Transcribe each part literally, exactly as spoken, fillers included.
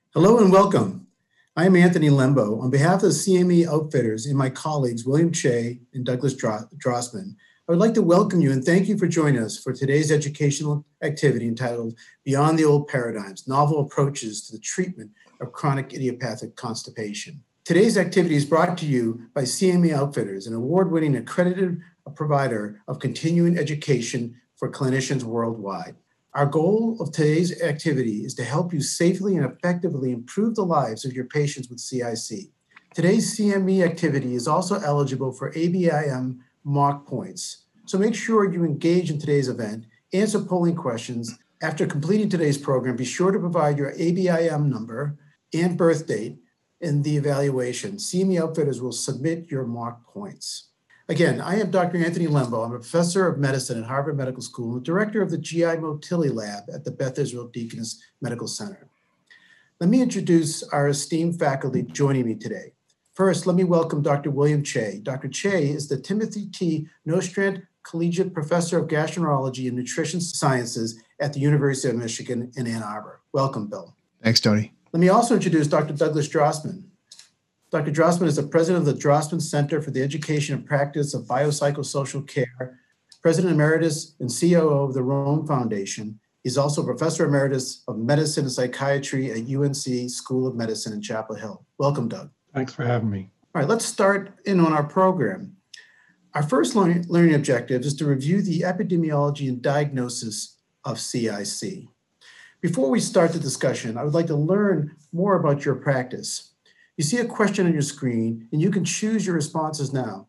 Hello and welcome. I am Anthony Lembo. On behalf of the C M E Outfitters and my colleagues, William Che and Douglas Drossman, I would like to welcome you and thank you for joining us for today's educational activity entitled Beyond the Old Paradigms, Novel Approaches to the Treatment of Chronic Idiopathic Constipation. Today's activity is brought to you by C M E Outfitters, an award-winning accredited provider of continuing education for clinicians worldwide. Our goal of today's activity is to help you safely and effectively improve the lives of your patients with C I C. Today's C M E activity is also eligible for A B I M mock points. So make sure you engage in today's event, answer polling questions. After completing today's program, be sure to provide your A B I M number and birth date in the evaluation. C M E Outfitters will submit your mock points. Again, I am Doctor Anthony Lembo. I'm a professor of medicine at Harvard Medical School and director of the G I Motility Lab at the Beth Israel Deaconess Medical Center. Let me introduce our esteemed faculty joining me today. First, let me welcome Doctor William Che. Doctor Che is the Timothy T. Nostrand Collegiate Professor of Gastroenterology and Nutrition Sciences at the University of Michigan in Ann Arbor. Welcome, Bill. Thanks, Tony. Let me also introduce Doctor Douglas Drossman. Doctor Drossman is the president of the Drossman Center for the Education and Practice of Biopsychosocial Care, president emeritus and C O O of the Rome Foundation. He's also professor emeritus of medicine and psychiatry at U N C School of Medicine in Chapel Hill. Welcome, Doug. Thanks for having me. All right, let's start in on our program. Our first learning, learning objective is to review the epidemiology and diagnosis of C I C. Before we start the discussion, I would like to learn more about your practice. You see a question on your screen, and you can choose your responses now.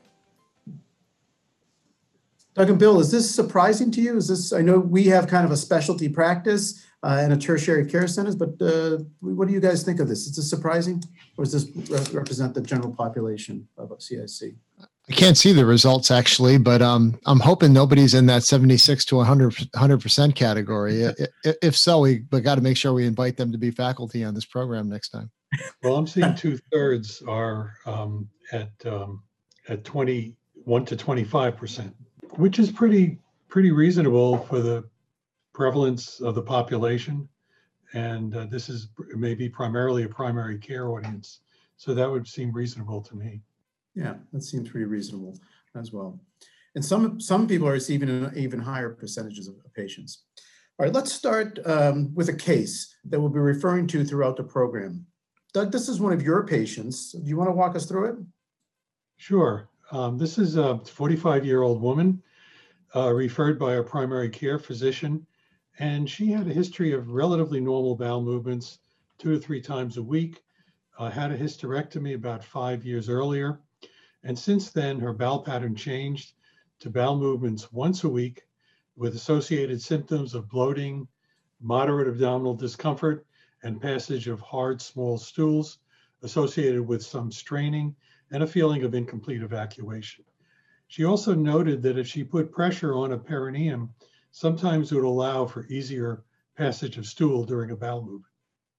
Doug and Bill, is this surprising to you? Is this, I know we have kind of a specialty practice uh, and a tertiary care centers, but uh, what do you guys think of this? Is this surprising, or does this re- represent the general population of C I C? I can't see the results actually, but um, I'm hoping nobody's in that seventy-six to one hundred percent category. If so, we, we got to make sure we invite them to be faculty on this program next time. Well, I'm seeing two thirds are um, at um, at twenty-one to twenty-five percent, which is pretty pretty reasonable for the prevalence of the population. And uh, this is maybe primarily a primary care audience, so that would seem reasonable to me. Yeah, that seems pretty reasonable as well. And some some people are receiving even higher percentages of patients. All right, let's start um, with a case that we'll be referring to throughout the program. Doug, this is one of your patients. Do you want to walk us through it? Sure. Um, this is a forty-five-year-old woman uh, referred by a primary care physician, and she had a history of relatively normal bowel movements two to three times a week, uh, had a hysterectomy about five years earlier, and since then her bowel pattern changed to bowel movements once a week with associated symptoms of bloating, moderate abdominal discomfort, and passage of hard, small stools associated with some straining and a feeling of incomplete evacuation. She also noted that if she put pressure on a perineum, sometimes it would allow for easier passage of stool during a bowel movement.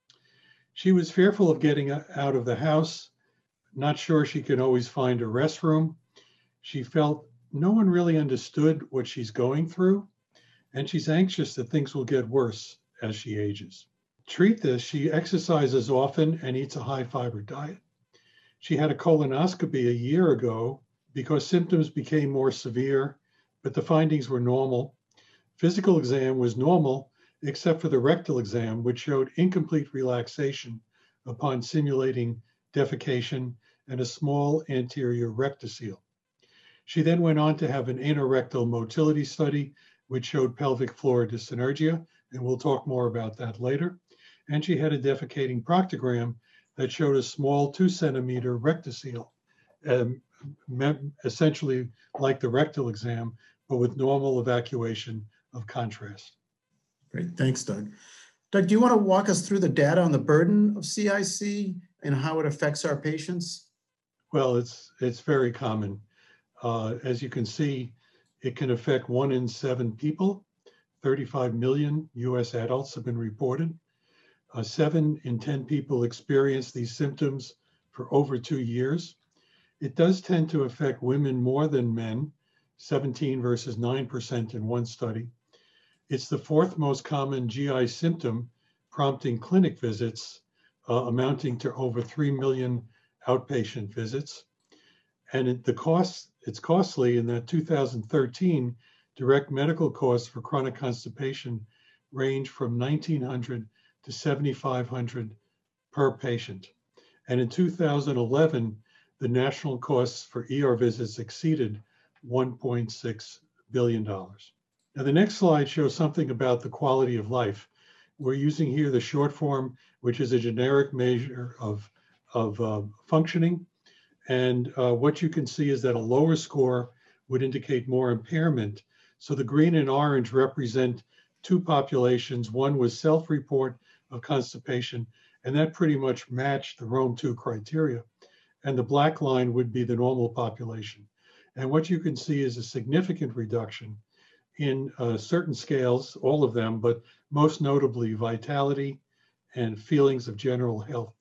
She was fearful of getting out of the house, not sure she could always find a restroom. She felt no one really understood what she's going through, and she's anxious that things will get worse as she ages. Treat this, she exercises often and eats a high fiber diet. She had a colonoscopy a year ago because symptoms became more severe, but the findings were normal. Physical exam was normal, except for the rectal exam, which showed incomplete relaxation upon simulating defecation and a small anterior rectocele. She then went on to have an anorectal motility study, which showed pelvic floor dyssynergia, and we'll talk more about that later. And she had a defecating proctogram that showed a small two centimeter rectocele, um, essentially like the rectal exam, but with normal evacuation of contrast. Great, thanks, Doug. Doug, do you want to walk us through the data on the burden of C I C and how it affects our patients? Well, it's it's very common. Uh, as you can see, it can affect one in seven people. thirty-five million U S adults have been reported. Uh, seven in ten people experience these symptoms for over two years. It does tend to affect women more than men, seventeen versus nine percent in one study. It's the fourth most common G I symptom, prompting clinic visits uh, amounting to over three million outpatient visits. And it, the cost, it's costly in that two thousand thirteen direct medical costs for chronic constipation range from nineteen hundred to seventy-five hundred per patient. And in two thousand eleven, the national costs for E R visits exceeded one point six billion dollars. Now, the next slide shows something about the quality of life. We're using here the short form, which is a generic measure of, of uh, functioning. And uh, what you can see is that a lower score would indicate more impairment. So the green and orange represent two populations. One was self-report of constipation, and that pretty much matched the Rome two criteria. And the black line would be the normal population. And what you can see is a significant reduction in uh, certain scales, all of them, but most notably vitality and feelings of general health.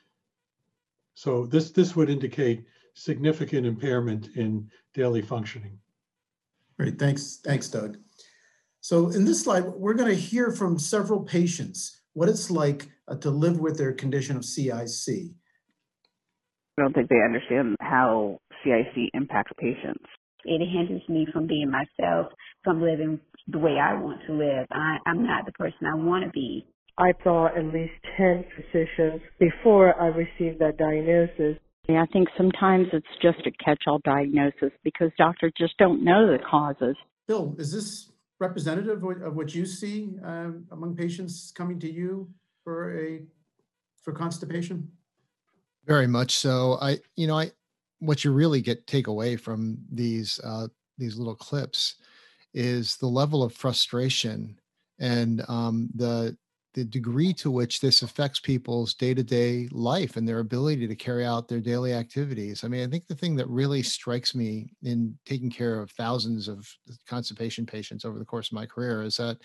So this, this would indicate significant impairment in daily functioning. Great, thanks, thanks, Doug. So in this slide, we're going to hear from several patients what it's like uh, to live with their condition of C I C. I don't think they understand how C I C impacts patients. It hinders me from being myself, from living the way I want to live. I, I'm not the person I want to be. I saw at least ten physicians before I received that diagnosis. I think sometimes it's just a catch-all diagnosis because doctors just don't know the causes. Bill, is this representative of what you see uh, among patients coming to you for a for constipation? Very much so. I, you know, I, what you really get take away from these uh, these little clips is the level of frustration and um, the the degree to which this affects people's day-to-day life and their ability to carry out their daily activities. I mean, I think the thing that really strikes me in taking care of thousands of constipation patients over the course of my career is that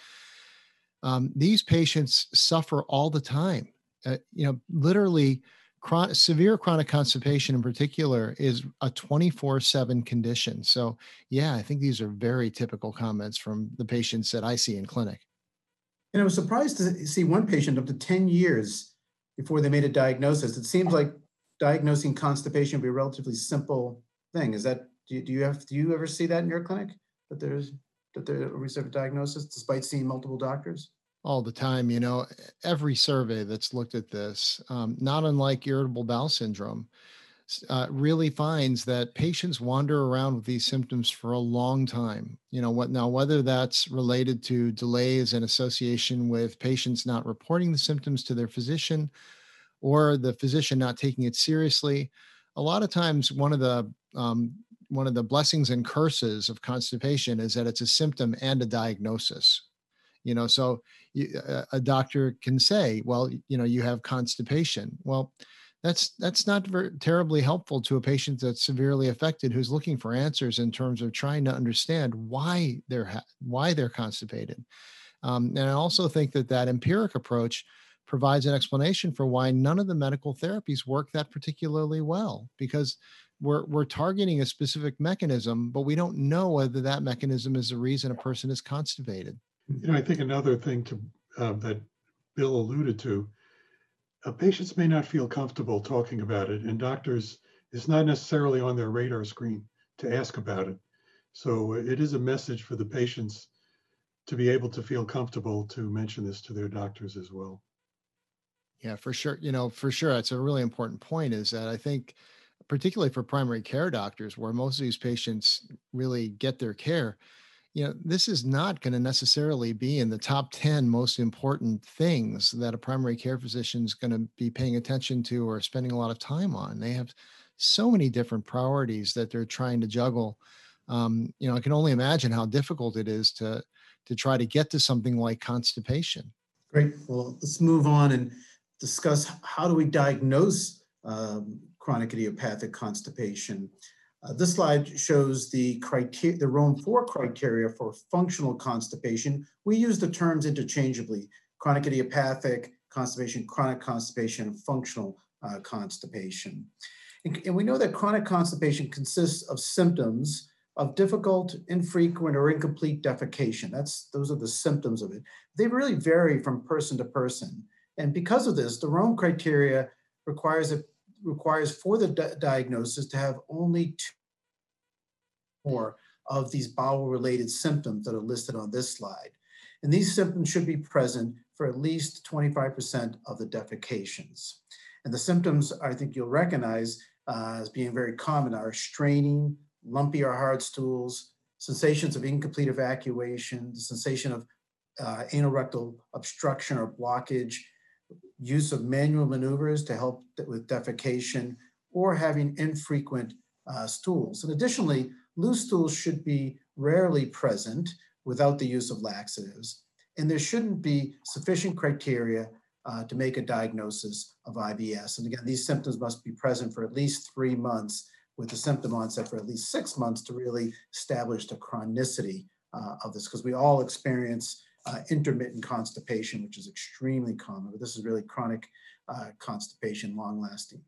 um, these patients suffer all the time. Uh, you know, literally, Chron- severe chronic constipation in particular is a twenty-four seven condition. So yeah, I think these are very typical comments from the patients that I see in clinic. And I was surprised to see one patient up to ten years before they made a diagnosis. It seems like diagnosing constipation would be a relatively simple thing. Is that, do you, do you have, do you ever see that in your clinic? That there's, that there's a receptive diagnosis despite seeing multiple doctors? All the time, you know, every survey that's looked at this, um, not unlike irritable bowel syndrome, uh, really finds that patients wander around with these symptoms for a long time. You know what? Now, whether that's related to delays in association with patients not reporting the symptoms to their physician, or the physician not taking it seriously, a lot of times one of the um, one of the blessings and curses of constipation is that it's a symptom and a diagnosis. You know, so you, a doctor can say, well, you know, you have constipation. Well, that's that's not very terribly helpful to a patient that's severely affected who's looking for answers in terms of trying to understand why they're ha- why they're constipated. Um, and I also think that that empiric approach provides an explanation for why none of the medical therapies work that particularly well, because we're we're targeting a specific mechanism, but we don't know whether that mechanism is the reason a person is constipated. You know, I think another thing to uh, that Bill alluded to, uh, patients may not feel comfortable talking about it, and doctors, it's not necessarily on their radar screen to ask about it. So it is a message for the patients to be able to feel comfortable to mention this to their doctors as well. Yeah, for sure. You know, for sure. It's a really important point is that I think, particularly for primary care doctors, where most of these patients really get their care, you know, this is not going to necessarily be in the top ten most important things that a primary care physician is going to be paying attention to or spending a lot of time on. They have so many different priorities that they're trying to juggle. Um, you know, I can only imagine how difficult it is to to try to get to something like constipation. Great. Well, let's move on and discuss how do we diagnose um, chronic idiopathic constipation. Uh, this slide shows the criteria, the Rome four criteria for functional constipation. We use the terms interchangeably: chronic idiopathic constipation, chronic constipation, and functional uh, constipation. And, and we know that chronic constipation consists of symptoms of difficult, infrequent, or incomplete defecation. That's, those are the symptoms of it. They really vary from person to person. And because of this, the Rome criteria requires, a, requires for the di diagnosis to have only two more of these bowel-related symptoms that are listed on this slide. And these symptoms should be present for at least twenty-five percent of the defecations. And the symptoms, I think you'll recognize uh, as being very common, are straining, lumpy or hard stools, sensations of incomplete evacuation, the sensation of uh, anorectal obstruction or blockage, use of manual maneuvers to help with defecation, or having infrequent uh, stools. And additionally, loose stools should be rarely present without the use of laxatives. And there shouldn't be sufficient criteria uh, to make a diagnosis of I B S. And again, these symptoms must be present for at least three months with the symptom onset for at least six months to really establish the chronicity uh, of this, because we all experience uh, intermittent constipation, which is extremely common, but this is really chronic uh, constipation, long lasting.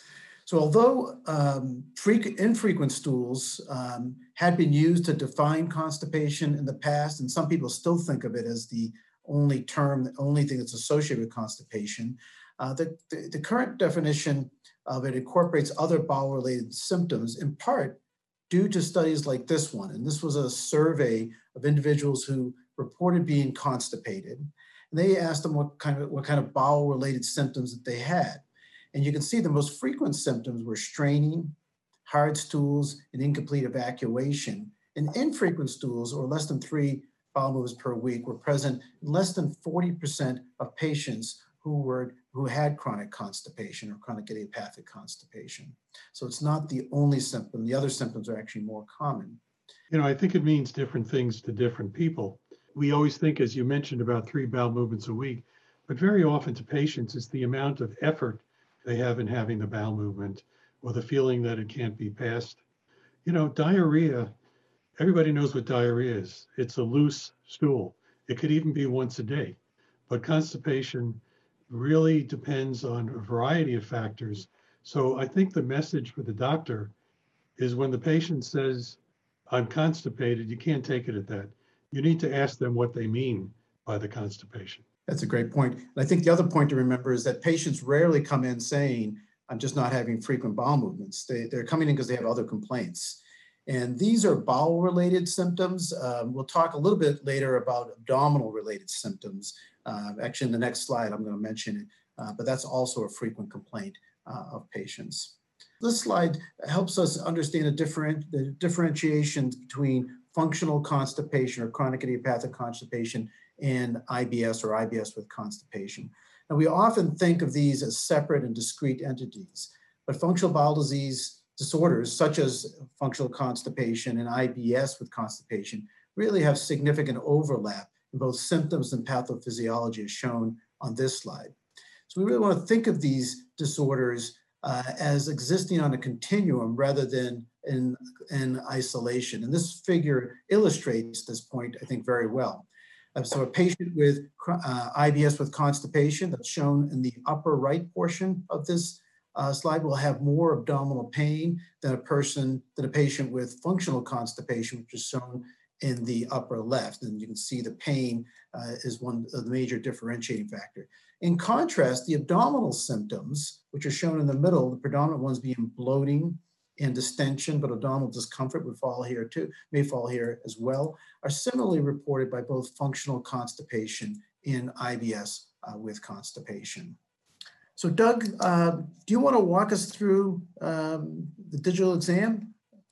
So although um, infrequent stools um, had been used to define constipation in the past, and some people still think of it as the only term, the only thing that's associated with constipation, uh, the, the, the current definition of it incorporates other bowel-related symptoms, in part due to studies like this one. And this was a survey of individuals who reported being constipated. And they asked them what kind of, what kind of bowel-related symptoms that they had. And you can see the most frequent symptoms were straining, hard stools, and incomplete evacuation. And infrequent stools, or less than three bowel movements per week, were present in less than forty percent of patients who were who had chronic constipation or chronic idiopathic constipation. So it's not the only symptom. The other symptoms are actually more common. You know, I think it means different things to different people. We always think, as you mentioned, about three bowel movements a week, but very often to patients, it's the amount of effort they have in having the bowel movement or the feeling that it can't be passed. You know, diarrhea, everybody knows what diarrhea is. It's a loose stool. It could even be once a day. But constipation really depends on a variety of factors. So I think the message for the doctor is when the patient says, I'm constipated, you can't take it at that. You need to ask them what they mean by the constipation. That's a great point. And I think the other point to remember is that patients rarely come in saying, I'm just not having frequent bowel movements. They, they're coming in because they have other complaints. And these are bowel-related symptoms. Um, we'll talk a little bit later about abdominal-related symptoms. Uh, actually, in the next slide, I'm going to mention it, uh, but that's also a frequent complaint uh, of patients. This slide helps us understand a different, the differentiations between functional constipation or chronic idiopathic constipation and I B S or I B S with constipation. And we often think of these as separate and discrete entities, but functional bowel disease disorders such as functional constipation and I B S with constipation really have significant overlap in both symptoms and pathophysiology as shown on this slide. So we really want to think of these disorders uh, as existing on a continuum rather than in, in isolation. And this figure illustrates this point, I think, very well. Uh, so a patient with uh, I B S with constipation that's shown in the upper right portion of this uh, slide will have more abdominal pain than a person, than a patient with functional constipation, which is shown in the upper left. And you can see the pain uh, is one of the major differentiating factor. In contrast, the abdominal symptoms, which are shown in the middle, the predominant ones being bloating and distension, but abdominal discomfort would fall here too, may fall here as well, are similarly reported by both functional constipation and I B S uh, with constipation. So Doug, uh, do you want to walk us through um, the digital exam?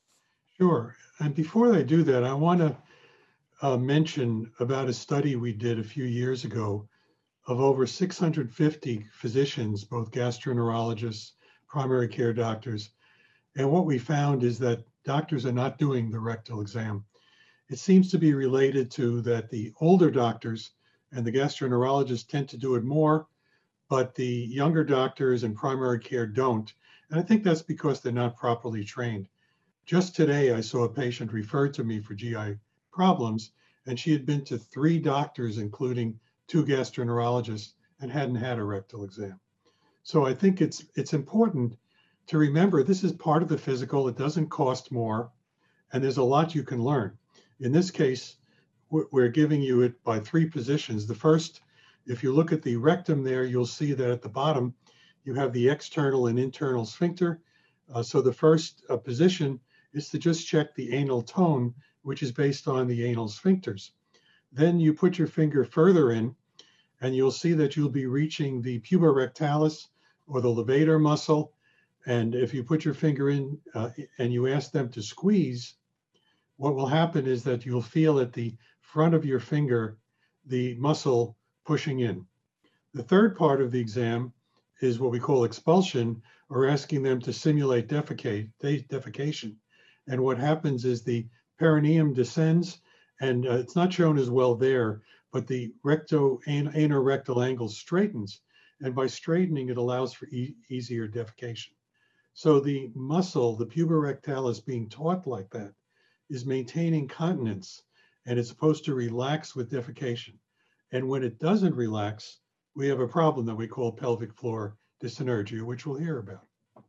Sure. And before I do that, I want to uh, mention about a study we did a few years ago of over six hundred fifty physicians, both gastroenterologists, primary care doctors. And what we found is that doctors are not doing the rectal exam. It seems to be related to that the older doctors and the gastroenterologists tend to do it more, but the younger doctors and primary care don't. And I think that's because they're not properly trained. Just today, I saw a patient referred to me for G I problems, and she had been to three doctors, including two gastroenterologists, and hadn't had a rectal exam. So I think it's it's important to remember this is part of the physical. It doesn't cost more, and there's a lot you can learn. In this case, we're giving you it by three positions. The first If you look at the rectum there, you'll see that at the bottom, you have the external and internal sphincter. Uh, so the first uh, position is to just check the anal tone, which is based on the anal sphincters. Then you put your finger further in, and you'll see that you'll be reaching the puborectalis or the levator muscle. And if you put your finger in uh, and you ask them to squeeze, what will happen is that you'll feel at the front of your finger the muscle pushing in. The third part of the exam is what we call expulsion, or asking them to simulate defecate, defecation. And what happens is the perineum descends, and uh, it's not shown as well there, but the recto an, anorectal angle straightens, and by straightening it allows for e easier defecation. So the muscle, the puborectalis, being taut like that is maintaining continence, and it's supposed to relax with defecation. And when it doesn't relax, we have a problem that we call pelvic floor dyssynergia, which we'll hear about.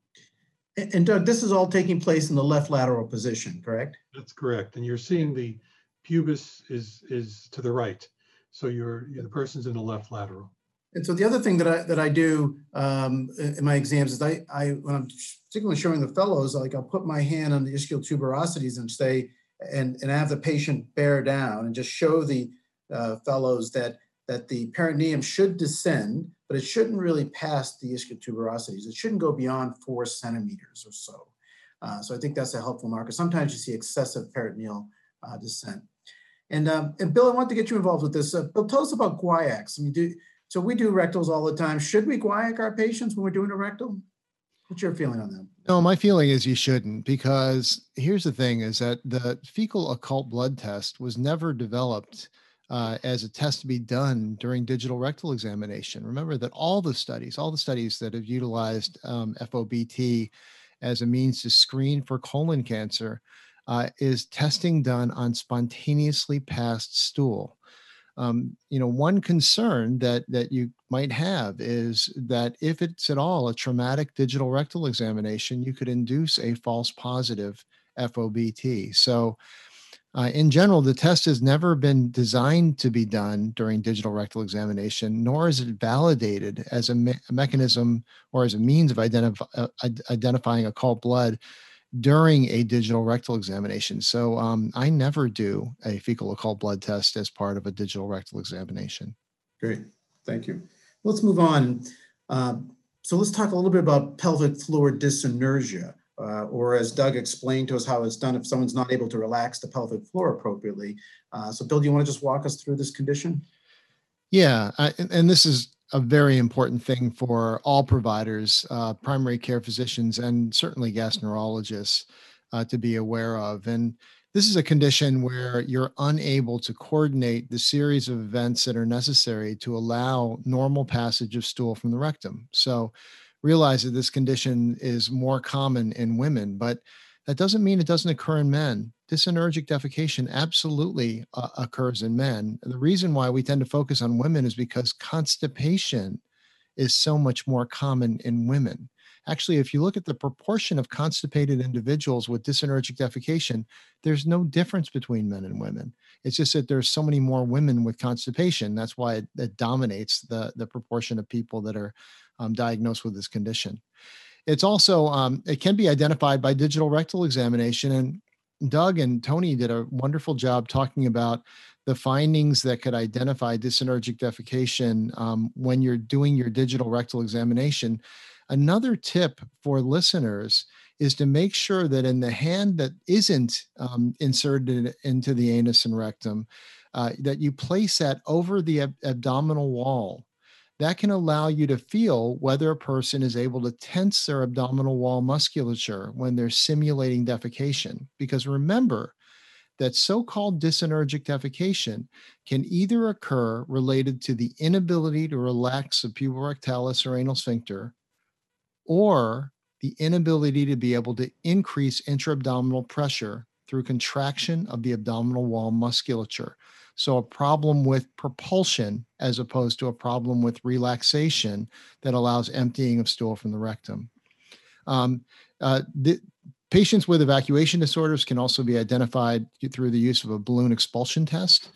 And and Doug, this is all taking place in the left lateral position, correct? That's correct. And you're seeing the pubis is is to the right. So you're, the person's in the left lateral. And so the other thing that I that I do um, in my exams is I, I when I'm particularly showing the fellows, like I'll put my hand on the ischial tuberosities and say, and and have the patient bear down and just show the uh, fellows that that the perineum should descend, but it shouldn't really pass the ischial tuberosities. It shouldn't go beyond four centimeters or so. Uh, so I think that's a helpful marker. Sometimes you see excessive peritoneal uh, descent. And um, and Bill, I want to get you involved with this. Uh, Bill, tell us about guaiacs. I mean, do So we do rectals all the time. Should we guaiac our patients when we're doing a rectal? What's your feeling on that? No, my feeling is you shouldn't, because here's the thing is that the fecal occult blood test was never developed uh, as a test to be done during digital rectal examination. Remember that all the studies, all the studies that have utilized um, F O B T as a means to screen for colon cancer uh, is testing done on spontaneously passed stool. Um, you know, one concern that that you might have is that if it's at all a traumatic digital rectal examination, you could induce a false positive F O B T. So uh, in general, the test has never been designed to be done during digital rectal examination, nor is it validated as a, me a mechanism or as a means of identif uh, identifying occult blood during a digital rectal examination. So um, I never do a fecal occult blood test as part of a digital rectal examination. Great, thank you. Let's move on. Uh, so let's talk a little bit about pelvic floor dyssynergia, uh, or as Doug explained to us how it's done if someone's not able to relax the pelvic floor appropriately. Uh, so Bill, do you want to just walk us through this condition? Yeah, I, and, and this is a very important thing for all providers, uh, primary care physicians, and certainly gastroenterologists uh, to be aware of. And this is a condition where you're unable to coordinate the series of events that are necessary to allow normal passage of stool from the rectum. So realize that this condition is more common in women, but that doesn't mean it doesn't occur in men. Dyssynergic defecation absolutely uh, occurs in men. The reason why we tend to focus on women is because constipation is so much more common in women. Actually, if you look at the proportion of constipated individuals with dyssynergic defecation, there's no difference between men and women. It's just that there's so many more women with constipation. That's why it, it dominates the, the proportion of people that are um, diagnosed with this condition. It's also, um, it can be identified by digital rectal examination. And Doug and Tony did a wonderful job talking about the findings that could identify dyssynergic defecation um, when you're doing your digital rectal examination. Another tip for listeners is to make sure that in the hand that isn't um, inserted into the anus and rectum, uh, that you place that over the ab abdominal wall. That can allow you to feel whether a person is able to tense their abdominal wall musculature when they're simulating defecation. Because remember that so-called dyssynergic defecation can either occur related to the inability to relax the puborectalis or anal sphincter, or the inability to be able to increase intra-abdominal pressure through contraction of the abdominal wall musculature. So a problem with propulsion as opposed to a problem with relaxation that allows emptying of stool from the rectum. Um, uh, the, patients with evacuation disorders can also be identified through the use of a balloon expulsion test.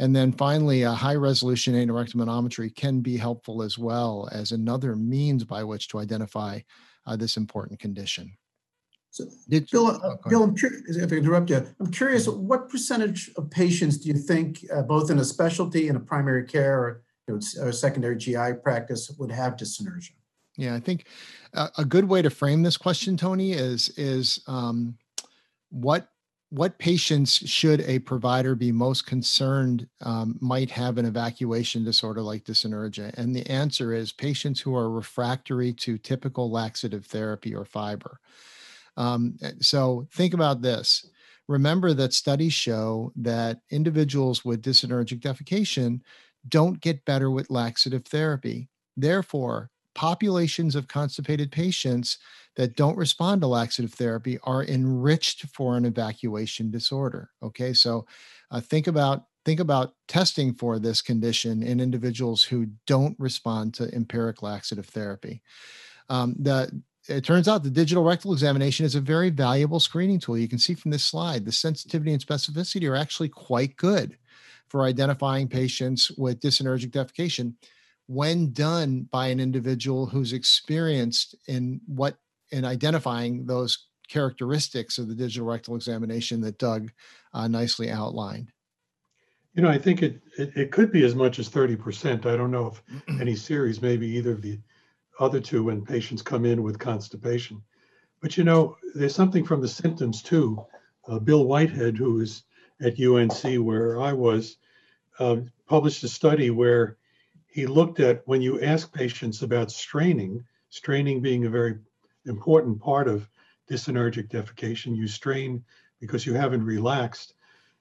And then finally, a high resolution aneurysm manometry can be helpful as well as another means by which to identify uh, this important condition. So, Did, Bill, oh, uh, go Bill, ahead. I'm curious if I interrupt you. I'm curious, what percentage of patients do you think, uh, both in a specialty and a primary care or, you know, s- or secondary G I practice, would have dyssynergia? Yeah, I think a, a good way to frame this question, Tony, is is um, what what patients should a provider be most concerned um, might have an evacuation disorder like dyssynergia? And the answer is patients who are refractory to typical laxative therapy or fiber. Um, so think about this. Remember that studies show that individuals with dyssynergic defecation don't get better with laxative therapy. Therefore, populations of constipated patients that don't respond to laxative therapy are enriched for an evacuation disorder. Okay, so uh, think about think about testing for this condition in individuals who don't respond to empiric laxative therapy. Um, the it turns out the digital rectal examination is a very valuable screening tool. You can see from this slide, the sensitivity and specificity are actually quite good for identifying patients with dyssynergic defecation when done by an individual who's experienced in what in identifying those characteristics of the digital rectal examination that Doug uh, nicely outlined. You know, I think it, it, it could be as much as thirty percent. I don't know if any series, maybe either of the other two when patients come in with constipation. But you know, there's something from the symptoms too. Uh, Bill Whitehead, who is at U N C where I was, uh, published a study where he looked at when you ask patients about straining, straining being a very important part of dyssynergic defecation. You strain because you haven't relaxed.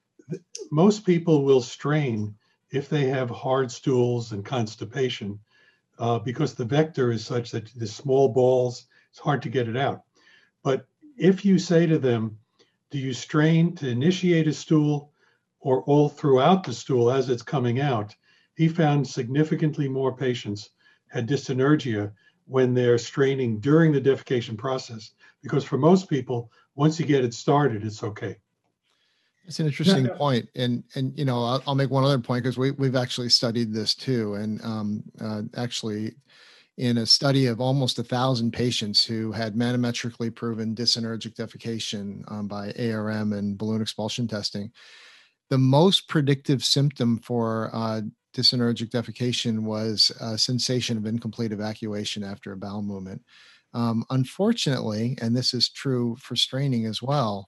Most people will strain if they have hard stools and constipation uh, because the vector is such that the small balls, it's hard to get it out. But if you say to them, do you strain to initiate a stool or all throughout the stool as it's coming out? He found significantly more patients had dyssynergia when they're straining during the defecation process, because for most people, once you get it started, it's okay. It's an interesting point, and and you know I'll, I'll make one other point because we we've actually studied this too, and um, uh, actually in a study of almost a thousand patients who had manometrically proven dyssynergic defecation um, by A R M and balloon expulsion testing, the most predictive symptom for uh, dyssynergic defecation was a sensation of incomplete evacuation after a bowel movement. Um, unfortunately, and this is true for straining as well,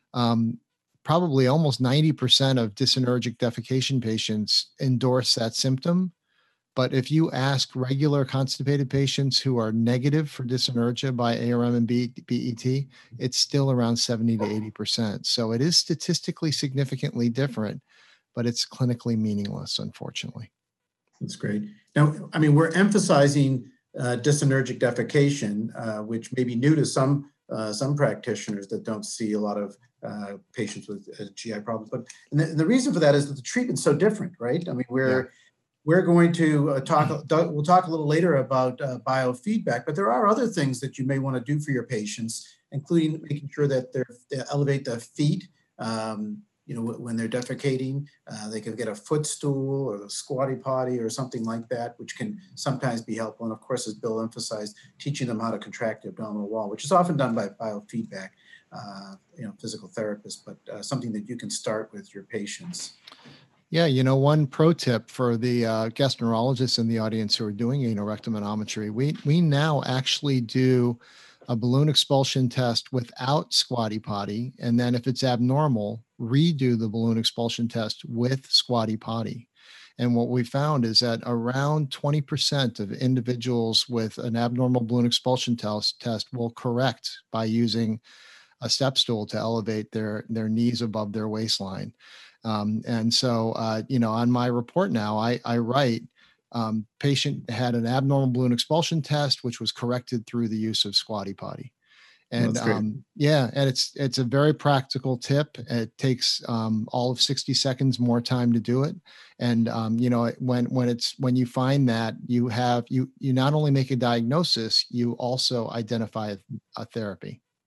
um, probably almost ninety percent of dyssynergic defecation patients endorse that symptom. But if you ask regular constipated patients who are negative for dyssynergia by A R M and B E T, it's still around seventy to eighty percent. So it is statistically significantly different, but it's clinically meaningless, unfortunately. That's great. Now, I mean, we're emphasizing uh, dyssynergic defecation, uh, which may be new to some uh, some practitioners that don't see a lot of uh, patients with uh, G I problems. But and the, and the reason for that is that the treatment's so different, right? I mean, we're yeah. we're going to uh, talk. We'll talk a little later about uh, biofeedback, but there are other things that you may want to do for your patients, including making sure that they're, they elevate the feet. Um, You know, when they're defecating, uh, they can get a footstool or a squatty potty or something like that, which can sometimes be helpful. And of course, as Bill emphasized, teaching them how to contract the abdominal wall, which is often done by biofeedback, uh, you know, physical therapists, but uh, something that you can start with your patients. Yeah, you know, one pro tip for the uh, gastroenterologists in the audience who are doing aneurysm manometry, we we now actually do a balloon expulsion test without squatty potty, and then if it's abnormal, redo the balloon expulsion test with squatty potty. And what we found is that around twenty percent of individuals with an abnormal balloon expulsion test, test will correct by using a step stool to elevate their, their knees above their waistline. Um, and so, uh, you know, on my report now, I, I write, um, patient had an abnormal balloon expulsion test, which was corrected through the use of squatty potty. And um, yeah, and it's it's a very practical tip. It takes um, all of sixty seconds more time to do it. And um, you know, when when it's when you find that you have you you not only make a diagnosis, you also identify a therapy.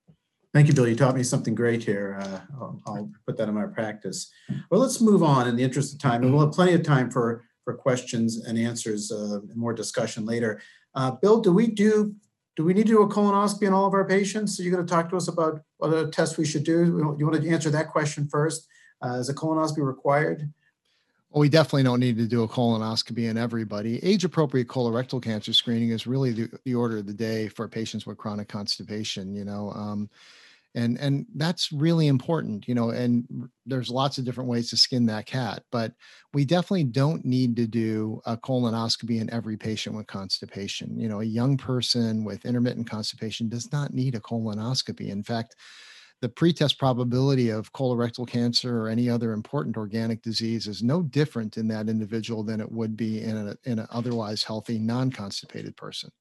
Thank you, Bill. You taught me something great here. Uh, I'll, I'll put that in my practice. Well, let's move on in the interest of time, and we'll have plenty of time for, for questions and answers uh, and more discussion later. Uh, Bill, do we do do we need to do a colonoscopy in all of our patients? So you're going to talk to us about what other tests we should do. You want to answer that question first? Uh, is a colonoscopy required? Well, we definitely don't need to do a colonoscopy in everybody. Age-appropriate colorectal cancer screening is really the, the order of the day for patients with chronic constipation, you know, um, and, and that's really important, you know, and there's lots of different ways to skin that cat, but we definitely don't need to do a colonoscopy in every patient with constipation. You know, a young person with intermittent constipation does not need a colonoscopy. In fact, the pretest probability of colorectal cancer or any other important organic disease is no different in that individual than it would be in, a, in an otherwise healthy, non-constipated person.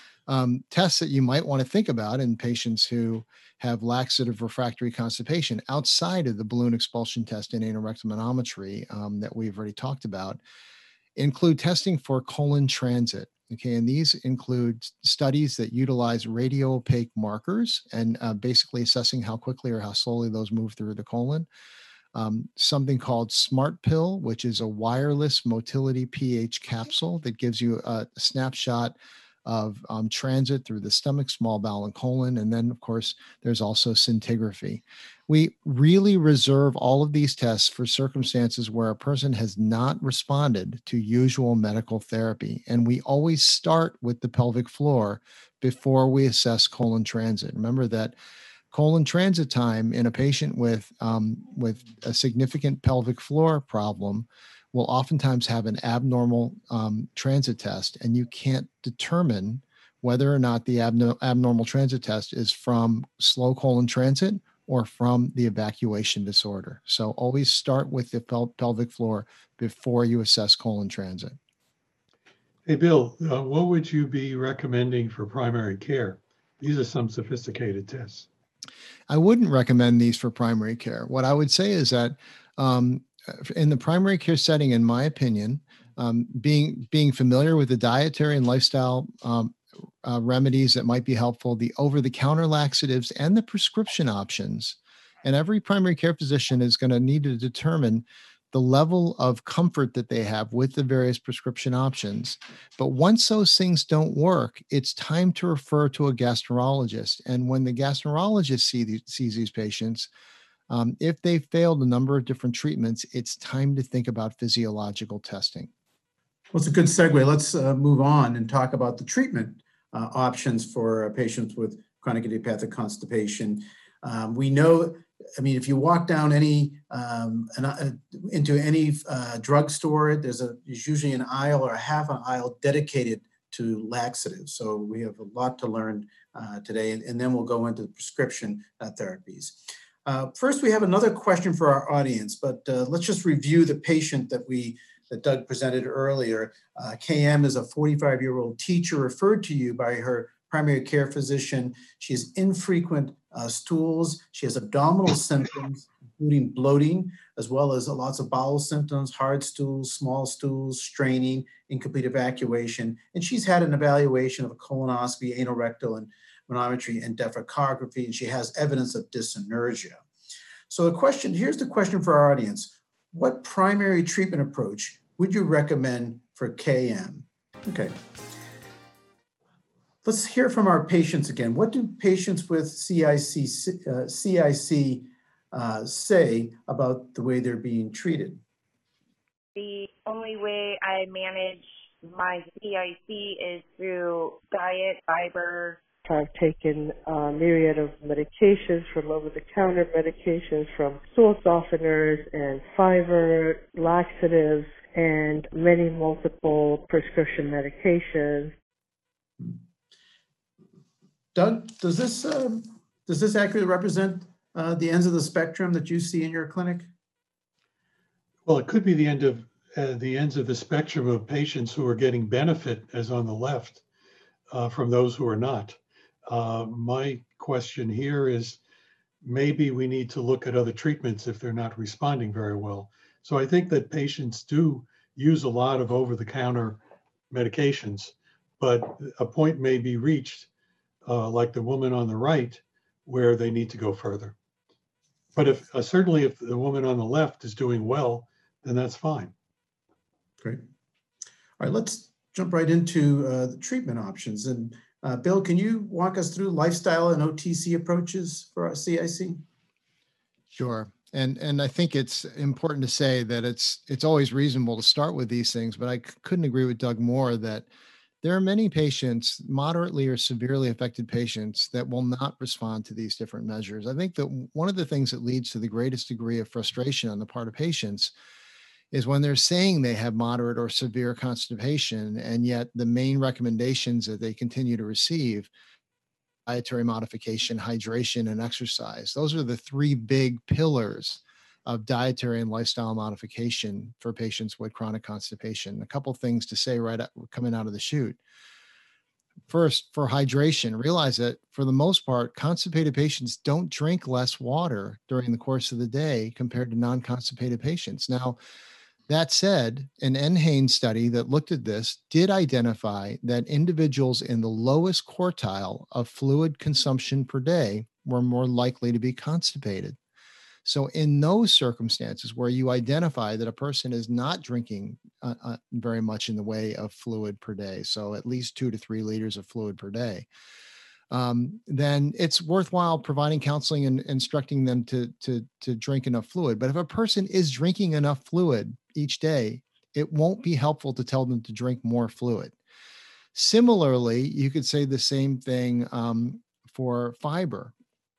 Um, tests that you might want to think about in patients who have laxative refractory constipation outside of the balloon expulsion test and anorectal manometry um, that we've already talked about include testing for colon transit. Okay, and these include studies that utilize radio-opaque markers and uh, basically assessing how quickly or how slowly those move through the colon. Um, something called Smart Pill, which is a wireless motility pH capsule that gives you a snapshot of um, transit through the stomach, small bowel, and colon. And then, of course, there's also scintigraphy. We really reserve all of these tests for circumstances where a person has not responded to usual medical therapy. And we always start with the pelvic floor before we assess colon transit. Remember that colon transit time in a patient with, um, with a significant pelvic floor problem will oftentimes have an abnormal um, transit test, and you can't determine whether or not the abno- abnormal transit test is from slow colon transit or from the evacuation disorder. So always start with the pel- pelvic floor before you assess colon transit. Hey, Bill, uh, what would you be recommending for primary care? These are some sophisticated tests. I wouldn't recommend these for primary care. What I would say is that um, in the primary care setting, in my opinion, um, being being familiar with the dietary and lifestyle um, uh, remedies that might be helpful, the over-the-counter laxatives, and the prescription options, and every primary care physician is going to need to determine the level of comfort that they have with the various prescription options. But once those things don't work, it's time to refer to a gastroenterologist. And when the gastroenterologist see these, sees these patients, Um, if they've failed a number of different treatments, it's time to think about physiological testing. Well, it's a good segue. Let's uh, move on and talk about the treatment uh, options for uh, patients with chronic idiopathic constipation. Um, we know, I mean, if you walk down any um, an, uh, into any uh, drugstore, there's a there's usually an aisle or a half an aisle dedicated to laxatives. So we have a lot to learn uh, today, and, and then we'll go into the prescription uh, therapies. Uh, first, we have another question for our audience, but uh, let's just review the patient that we that Doug presented earlier. Uh, K M is a forty-five-year-old teacher referred to you by her primary care physician. She has infrequent uh, stools. She has abdominal symptoms, including bloating, as well as lots of bowel symptoms, hard stools, small stools, straining, incomplete evacuation. And she's had an evaluation of a colonoscopy, anorectal, and manometry and dephrecography, and she has evidence of dyssynergia. So the question, here's the question for our audience. What primary treatment approach would you recommend for K M? Okay. Let's hear from our patients again. What do patients with C I C, uh, C I C uh, say about the way they're being treated? The only way I manage my C I C is through diet, fiber. I've taken a myriad of medications, from over-the-counter medications, from stool softeners and fiber, laxatives, and many multiple prescription medications. Doug, does this um, does this accurately represent uh, the ends of the spectrum that you see in your clinic? Well, it could be the end of uh, the ends of the spectrum of patients who are getting benefit, as on the left, uh, from those who are not. Uh, my question here is, maybe we need to look at other treatments if they're not responding very well. So I think that patients do use a lot of over-the-counter medications, but a point may be reached, uh, like the woman on the right, where they need to go further. But if uh, certainly if the woman on the left is doing well, then that's fine. Great. All right, let's jump right into uh, the treatment options. And uh, Bill, can you walk us through lifestyle and O T C approaches for our C I C? Sure. And and I think it's important to say that it's it's always reasonable to start with these things, but I c- couldn't agree with Doug more that there are many patients, moderately or severely affected patients, that will not respond to these different measures. I think that one of the things that leads to the greatest degree of frustration on the part of patients is when they're saying they have moderate or severe constipation, and yet the main recommendations that they continue to receive, dietary modification, hydration, and exercise. Those are the three big pillars of dietary and lifestyle modification for patients with chronic constipation. A couple things to say right up, coming out of the chute. First, for hydration, realize that for the most part, constipated patients don't drink less water during the course of the day compared to non-constipated patients. Now, that said, an NHANES study that looked at this did identify that individuals in the lowest quartile of fluid consumption per day were more likely to be constipated. So in those circumstances where you identify that a person is not drinking uh, uh, very much in the way of fluid per day, so at least two to three liters of fluid per day, um, then it's worthwhile providing counseling and instructing them to, to, to drink enough fluid. But if a person is drinking enough fluid each day, it won't be helpful to tell them to drink more fluid. Similarly, you could say the same thing um, for fiber.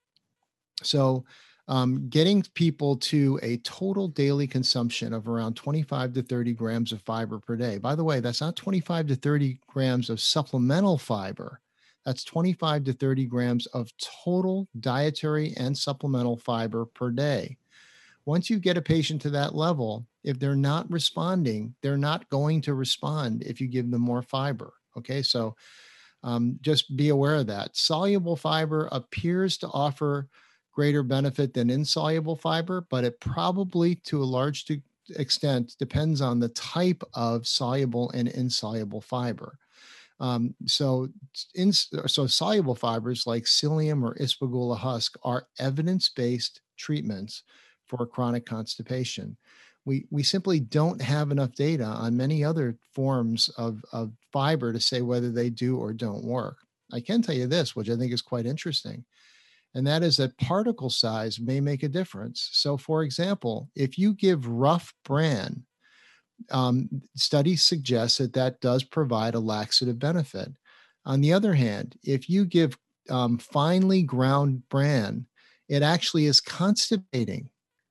So um, getting people to a total daily consumption of around twenty-five to thirty grams of fiber per day. By the way, that's not twenty-five to thirty grams of supplemental fiber. That's twenty-five to thirty grams of total dietary and supplemental fiber per day. Once you get a patient to that level, if they're not responding, they're not going to respond if you give them more fiber. Okay, so um, just be aware of that. Soluble fiber appears to offer greater benefit than insoluble fiber, but it probably to a large de- extent depends on the type of soluble and insoluble fiber. Um, so, in, so soluble fibers like psyllium or Ispagula husk are evidence-based treatments for chronic constipation. We, we simply don't have enough data on many other forms of, of fiber to say whether they do or don't work. I can tell you this, which I think is quite interesting, and that is that particle size may make a difference. So for example, if you give rough bran, um, studies suggest that that does provide a laxative benefit. On the other hand, if you give um, finely ground bran, it actually is constipating.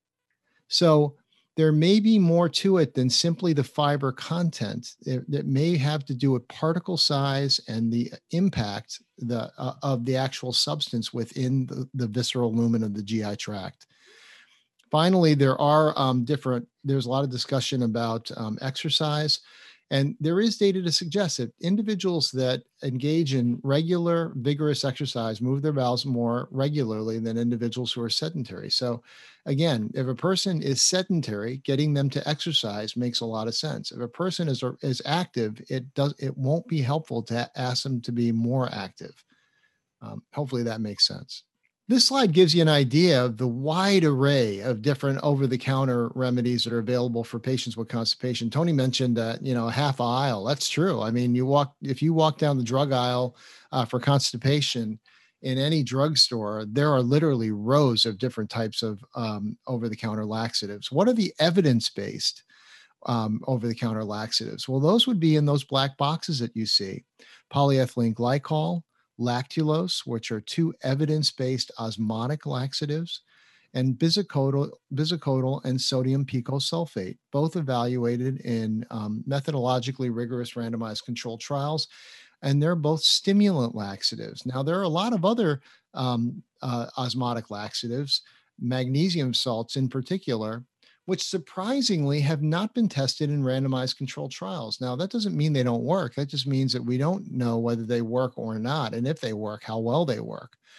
So there may be more to it than simply the fiber content. It, it may have to do with particle size and the impact the, uh, of the actual substance within the, the visceral lumen of the G I tract. Finally, there are um, different, there's a lot of discussion about um, exercise. And there is data to suggest that individuals that engage in regular, vigorous exercise move their bowels more regularly than individuals who are sedentary. So again, if a person is sedentary, getting them to exercise makes a lot of sense. If a person is, is active, it does it won't be helpful to ask them to be more active. Um, hopefully that makes sense. This slide gives you an idea of the wide array of different over-the-counter remedies that are available for patients with constipation. Tony mentioned, uh, you know, a half aisle. That's true. I mean, you walk if you walk down the drug aisle uh, for constipation in any drugstore, there are literally rows of different types of um, over-the-counter laxatives. What are the evidence-based um, over-the-counter laxatives? Well, those would be in those black boxes that you see: polyethylene glycol, lactulose, which are two evidence-based osmotic laxatives, and bisacodyl, bisacodyl and sodium picosulfate, both evaluated in um, methodologically rigorous randomized controlled trials, and they're both stimulant laxatives. Now, there are a lot of other um, uh, osmotic laxatives, magnesium salts in particular, which surprisingly have not been tested in randomized controlled trials. Now, that doesn't mean they don't work. That just means that we don't know whether they work or not, and if they work, how well they work.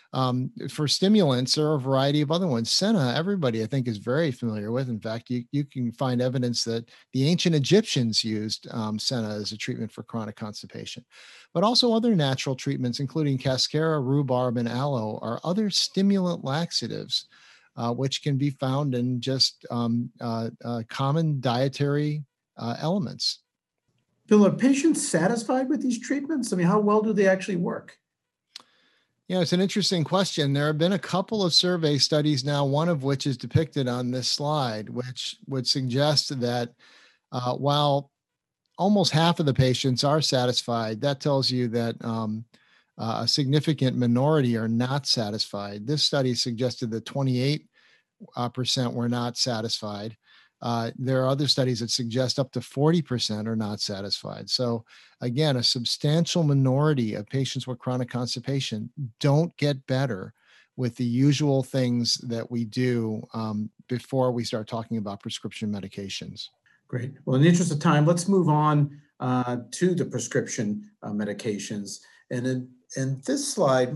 Um, for stimulants, there are a variety of other ones. Senna, everybody I think is very familiar with. In fact, you, you can find evidence that the ancient Egyptians used um, senna as a treatment for chronic constipation. But also other natural treatments, including cascara, rhubarb, and aloe, are other stimulant laxatives, uh, which can be found in just um, uh, uh, common dietary uh, elements. Bill, are patients satisfied with these treatments? I mean, how well do they actually work? Yeah, it's an interesting question. There have been a couple of survey studies now, one of which is depicted on this slide, which would suggest that uh, while almost half of the patients are satisfied, that tells you that um, uh, a significant minority are not satisfied. This study suggested that twenty-eight percent were not satisfied. Uh, there are other studies that suggest up to forty percent are not satisfied. So again, a substantial minority of patients with chronic constipation don't get better with the usual things that we do um, before we start talking about prescription medications. Great. Well, in the interest of time, let's move on uh, to the prescription uh, medications. And in, in this slide,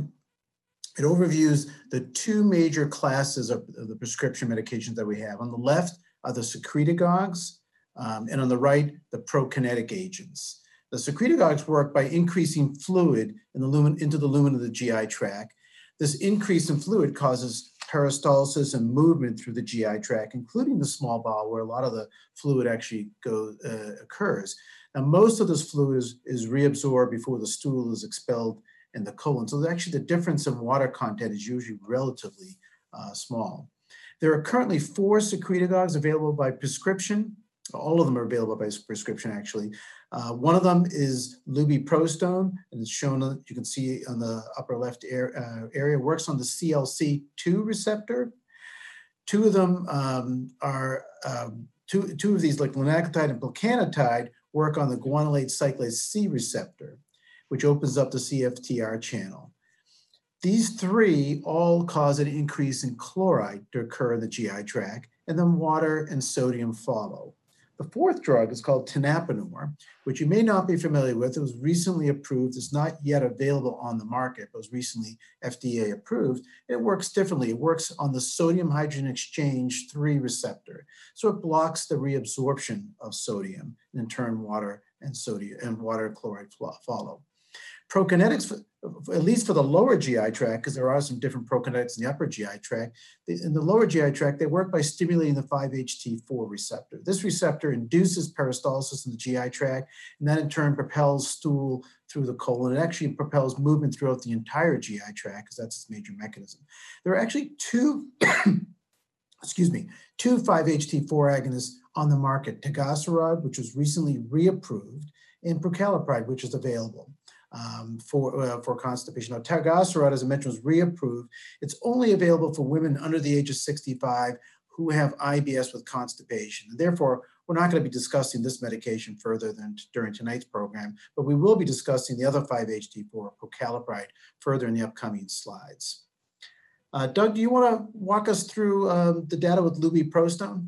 it overviews the two major classes of, of the prescription medications that we have. On the left are the secretagogues, um, and on the right, the prokinetic agents. The secretagogues work by increasing fluid in the lumen, into the lumen of the G I tract. This increase in fluid causes peristalsis and movement through the G I tract, including the small bowel, where a lot of the fluid actually goes, uh, occurs. Now, most of this fluid is, is reabsorbed before the stool is expelled in the colon. So actually the difference in water content is usually relatively uh, small. There are currently four secretagogues available by prescription. All of them are available by prescription, actually. Uh, one of them is lubiprostone, and it's shown, you can see on the upper left air, uh, area, works on the C L C two receptor. Two of them um, are, um, two, two of these, like linaclotide and plecanatide, work on the guanylate cyclase C receptor, which opens up the C F T R channel. These three all cause an increase in chloride to occur in the G I tract, and then water and sodium follow. The fourth drug is called tenapanor, which you may not be familiar with. It was recently approved. It's not yet available on the market, but was recently F D A approved. It works differently. It works on the sodium hydrogen exchange three receptor. So it blocks the reabsorption of sodium, and in turn, water and sodium and water chloride follow. Prokinetics, at least for the lower G I tract, because there are some different prokinetics in the upper G I tract, in the lower G I tract, they work by stimulating the five H T four receptor. This receptor induces peristalsis in the G I tract, and that in turn propels stool through the colon. It actually propels movement throughout the entire G I tract, because that's its major mechanism. There are actually two, excuse me, two five H T four agonists on the market, tegoserod, which was recently reapproved, and prucalopride, which is available. Um, for, uh, for constipation. Now, tegoserod, as I mentioned, was reapproved. It's only available for women under the age of sixty-five who have I B S with constipation. And therefore, we're not going to be discussing this medication further than during tonight's program, but we will be discussing the other five H T four, prucalopride, further in the upcoming slides. Uh, Doug, do you want to walk us through um, the data with lubiprostone?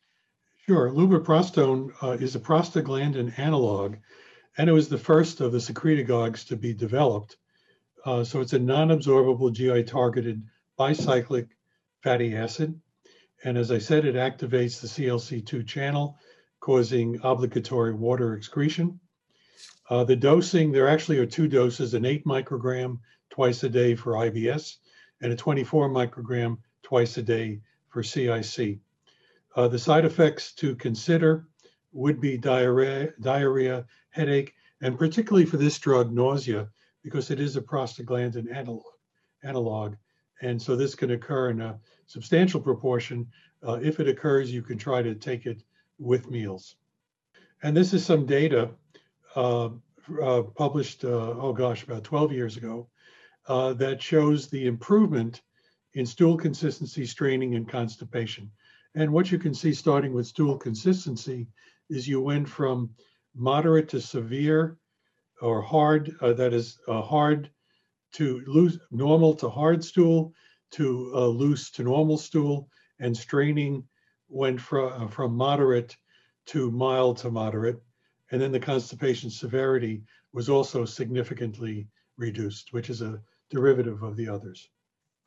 Sure. Lubiprostone uh, is a prostaglandin analog, and it was the first of the secretagogues to be developed. Uh, so it's a non-absorbable G I-targeted bicyclic fatty acid. And as I said, it activates the C L C two channel, causing obligatory water excretion. Uh, the dosing, there actually are two doses, an eight microgram twice a day for I B S and a twenty-four microgram twice a day for C I C. Uh, the side effects to consider would be diarrhea, diarrhea, headache, and particularly for this drug, nausea, because it is a prostaglandin analog. analog. And so this can occur in a substantial proportion. Uh, if it occurs, you can try to take it with meals. And this is some data uh, uh, published, uh, oh gosh, about twelve years ago, uh, that shows the improvement in stool consistency, straining, and constipation. And what you can see starting with stool consistency is you went from moderate to severe or hard, uh, that is uh, hard to loose, normal to hard stool, to uh, loose to normal stool, and straining went from, uh, from moderate to mild to moderate. And then the constipation severity was also significantly reduced, which is a derivative of the others.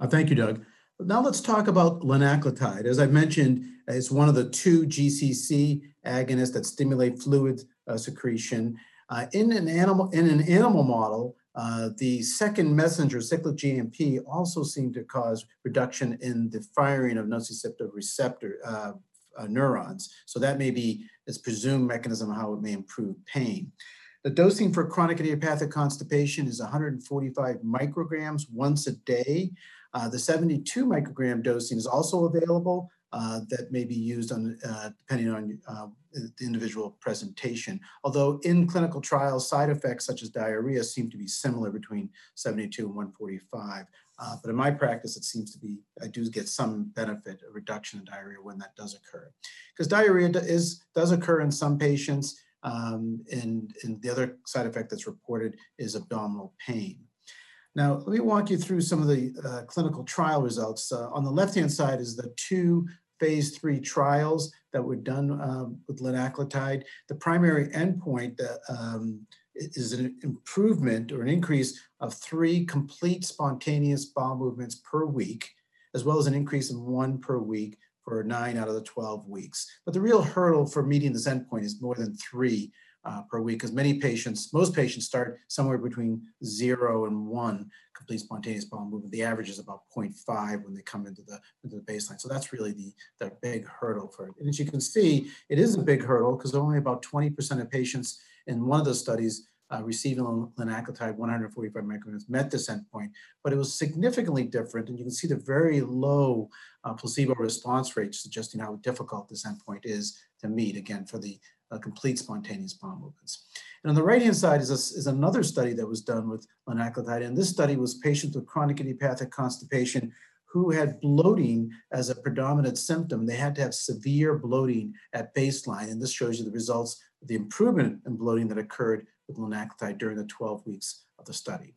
Uh, thank you, Doug. Now let's talk about linaclotide. As I mentioned, it's one of the two G C C agonists that stimulate fluid uh, secretion. Uh, in an animal in an animal model, uh, the second messenger, cyclic G M P, also seemed to cause reduction in the firing of nociceptive receptor uh, uh, neurons. So that may be its presumed mechanism of how it may improve pain. The dosing for chronic idiopathic constipation is one hundred forty-five micrograms once a day. Uh, the seventy-two microgram dosing is also available. Uh, that may be used on uh, depending on uh, the individual presentation. Although in clinical trials, side effects such as diarrhea seem to be similar between seventy-two and one forty-five. Uh, but in my practice, it seems to be, I do get some benefit, a reduction in diarrhea when that does occur. Because diarrhea is, does occur in some patients, um, and, and the other side effect that's reported is abdominal pain. Now, let me walk you through some of the uh, clinical trial results. Uh, on the left-hand side is the two phase three trials that were done um, with linaclotide. The primary endpoint that, um, is an improvement or an increase of three complete spontaneous bowel movements per week, as well as an increase in one per week for nine out of the twelve weeks. But the real hurdle for meeting this endpoint is more than three Uh, per week, because many patients, most patients start somewhere between zero and one complete spontaneous bowel movement. The average is about zero point five when they come into the, into the baseline. So that's really the, the big hurdle for it. And as you can see, it is a big hurdle because only about twenty percent of patients in one of the studies uh, receiving linaclotide one hundred forty-five micrograms met this endpoint, but it was significantly different. And you can see the very low uh, placebo response rate, suggesting how difficult this endpoint is to meet, again, for the Uh, complete spontaneous bowel movements. And on the right-hand side is, a, is another study that was done with linaclotide. And this study was patients with chronic idiopathic constipation who had bloating as a predominant symptom. They had to have severe bloating at baseline. And this shows you the results of the improvement in bloating that occurred with linaclotide during the twelve weeks of the study.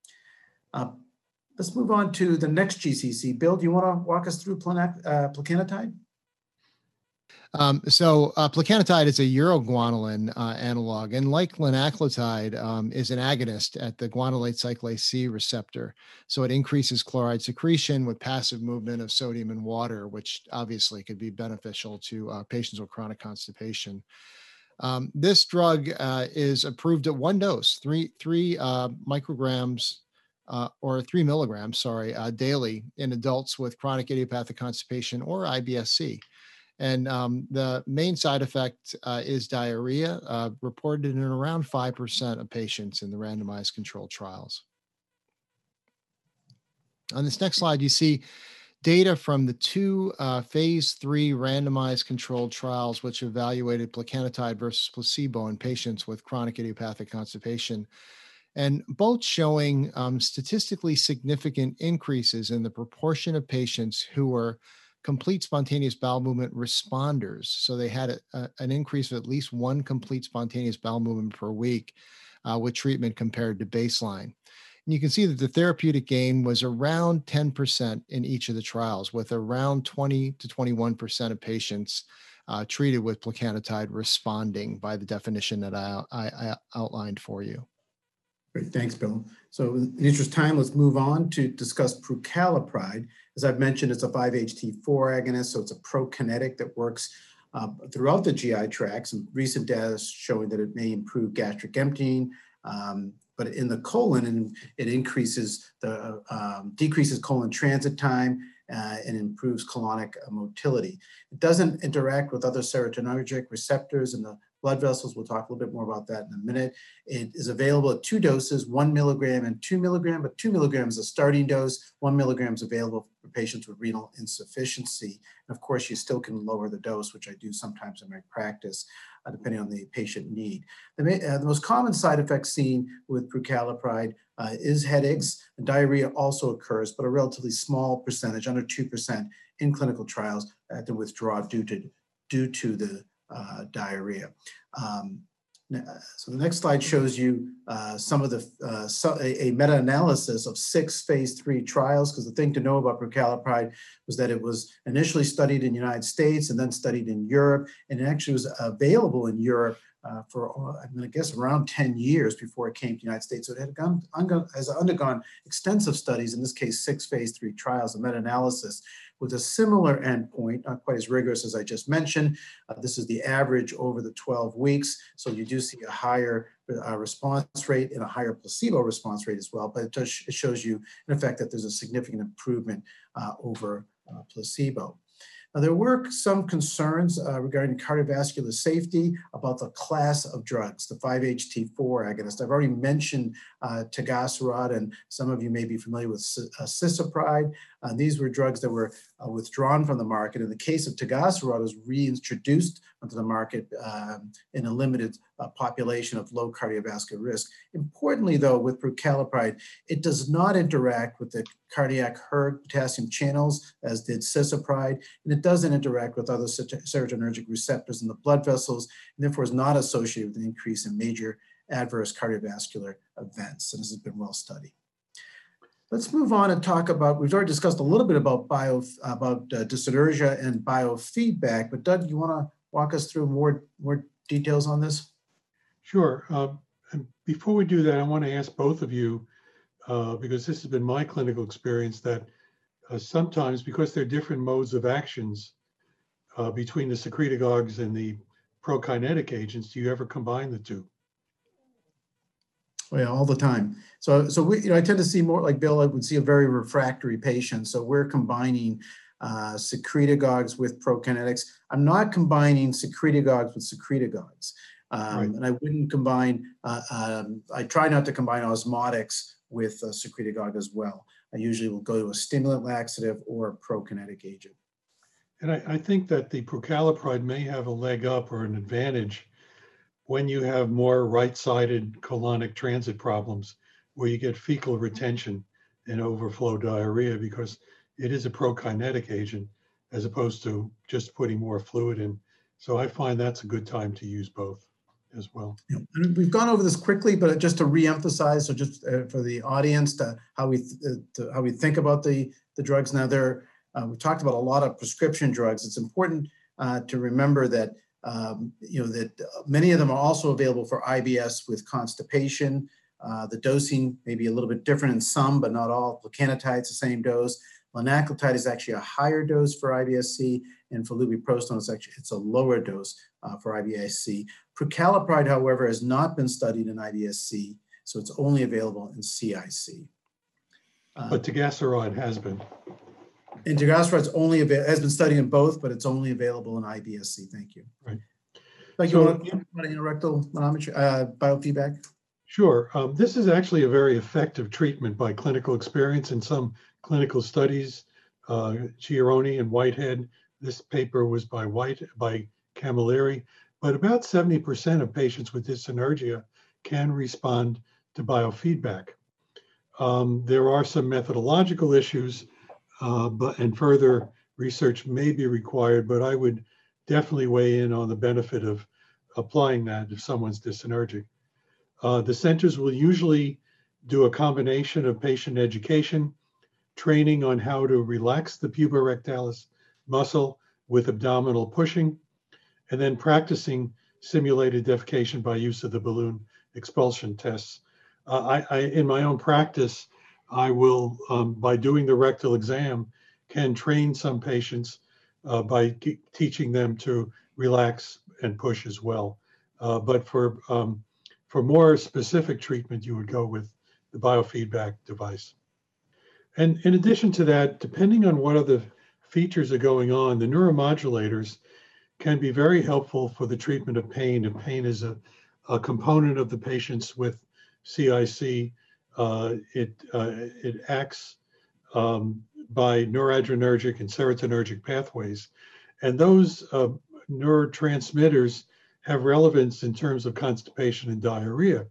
Uh, let's move on to the next G C C. Bill, do you want to walk us through uh, plecanatide? Um, so uh, plecanatide is a uroguanylin uh, analog, and like linaclotide, um, is an agonist at the guanylate cyclase C receptor. So it increases chloride secretion with passive movement of sodium and water, which obviously could be beneficial to uh, patients with chronic constipation. Um, this drug uh, is approved at one dose, three, three uh, micrograms uh, or three milligrams, sorry, uh, daily in adults with chronic idiopathic constipation or I B S C. And um, the main side effect uh, is diarrhea, uh, reported in around five percent of patients in the randomized controlled trials. On this next slide, you see data from the two uh, phase three randomized controlled trials, which evaluated plecanatide versus placebo in patients with chronic idiopathic constipation, and both showing um, statistically significant increases in the proportion of patients who were complete spontaneous bowel movement responders. So they had a, a, an increase of at least one complete spontaneous bowel movement per week uh, with treatment compared to baseline. And you can see that the therapeutic gain was around ten percent in each of the trials, with around twenty to twenty-one percent of patients uh, treated with plecanatide responding by the definition that I, I, I outlined for you. Great, thanks, Bill. So in the interest of time, let's move on to discuss prucalopride. As I've mentioned, it's a five H T four agonist, so it's a prokinetic that works uh, throughout the G I tract. Some recent data showing that it may improve gastric emptying, um, but in the colon, and it increases the, um, decreases colon transit time uh, and improves colonic uh, motility. It doesn't interact with other serotonergic receptors in the blood vessels. We'll talk a little bit more about that in a minute. It is available at two doses, one milligram and two milligram, but two milligrams is a starting dose. One milligram is available for patients with renal insufficiency. And of course, you still can lower the dose, which I do sometimes in my practice, uh, depending on the patient need. The, uh, the most common side effects seen with prucalopride uh, is headaches, and diarrhea also occurs, but a relatively small percentage, under two percent in clinical trials, had to withdraw due to, due to the Uh, diarrhea. Um, so the next slide shows you uh, some of the, uh, so a, a meta-analysis of six phase three trials, because the thing to know about prucalopride was that it was initially studied in the United States and then studied in Europe, and it actually was available in Europe uh, for, uh, I'm going to guess, around ten years before it came to the United States. So it had gone, has undergone extensive studies, in this case, six phase three trials, a meta-analysis with a similar endpoint, not quite as rigorous as I just mentioned. Uh, this is the average over the twelve weeks. So you do see a higher uh, response rate and a higher placebo response rate as well, but it, does, it shows you, in effect, that there's a significant improvement uh, over uh, placebo. Now, there were some concerns uh, regarding cardiovascular safety about the class of drugs, the five H T four agonist. I've already mentioned uh, tegoprubart, and some of you may be familiar with uh, cisapride. Uh, these were drugs that were uh, withdrawn from the market. In the case of tegoprubart, it was reintroduced onto the market um, in a limited uh, population of low cardiovascular risk. Importantly, though, with prucalopride, it does not interact with the cardiac hERG potassium channels, as did cisapride, and it doesn't interact with other serotonergic receptors in the blood vessels, and therefore is not associated with an increase in major adverse cardiovascular events. And this has been well studied. Let's move on and talk about, we've already discussed a little bit about bio, about uh, dyssynergia and biofeedback, but Doug, you want to walk us through more, more details on this? Sure. Um, and before we do that, I want to ask both of you, uh, because this has been my clinical experience, that uh, sometimes, because there are different modes of actions uh, between the secretagogues and the prokinetic agents, do you ever combine the two? Oh, yeah, all the time. So, so we, you know, I tend to see more like Bill. I would see a very refractory patient. So we're combining uh, secretagogues with prokinetics. I'm not combining secretagogues with secretagogues, um, right. And I wouldn't combine. Uh, um, I try not to combine osmotics with a secretagogue as well. I usually will go to a stimulant laxative or a prokinetic agent. And I, I think that the prucalopride may have a leg up or an advantage when you have more right-sided colonic transit problems, where you get fecal retention and overflow diarrhea, because it is a prokinetic agent as opposed to just putting more fluid in. So I find that's a good time to use both as well. Yeah. And we've gone over this quickly, but just to re-emphasize, so just uh, for the audience, to how we th to how we think about the the drugs. Now, there uh, we talked about a lot of prescription drugs. It's important uh, to remember that. Um, you know, that many of them are also available for I B S with constipation. Uh, the dosing may be a little bit different in some, but not all. Plecanatide's the same dose. Linaclotide is actually a higher dose for I B S C, and for lubiprostone, it's actually it's a lower dose uh, for I B S C. Prucalopride, however, has not been studied in I B S C, so it's only available in C I C. Uh, but tegoprubart has been. And tegoprubart only has been studied in both, but it's only available in I B S C. Thank you. Right. Like so, you want to anorectal manometry, uh, biofeedback? Sure. Um, this is actually a very effective treatment by clinical experience in some clinical studies. Uh, Chiaroni and Whitehead. This paper was by White by Camilleri. But about seventy percent of patients with dyssynergia can respond to biofeedback. Um, there are some methodological issues. Uh, but and further research may be required, but I would definitely weigh in on the benefit of applying that if someone's dyssynergic. Uh, the centers will usually do a combination of patient education, training on how to relax the puborectalis muscle with abdominal pushing, and then practicing simulated defecation by use of the balloon expulsion tests. Uh, I, I, in my own practice, I will, um, by doing the rectal exam, can train some patients uh, by teaching them to relax and push as well. Uh, but for, um, for more specific treatment, you would go with the biofeedback device. And in addition to that, depending on what other features are going on, the neuromodulators can be very helpful for the treatment of pain. And pain is a, a component of the patients with C I C. Uh, it, uh, it acts um, by noradrenergic and serotonergic pathways. And those uh, neurotransmitters have relevance in terms of constipation and diarrhea.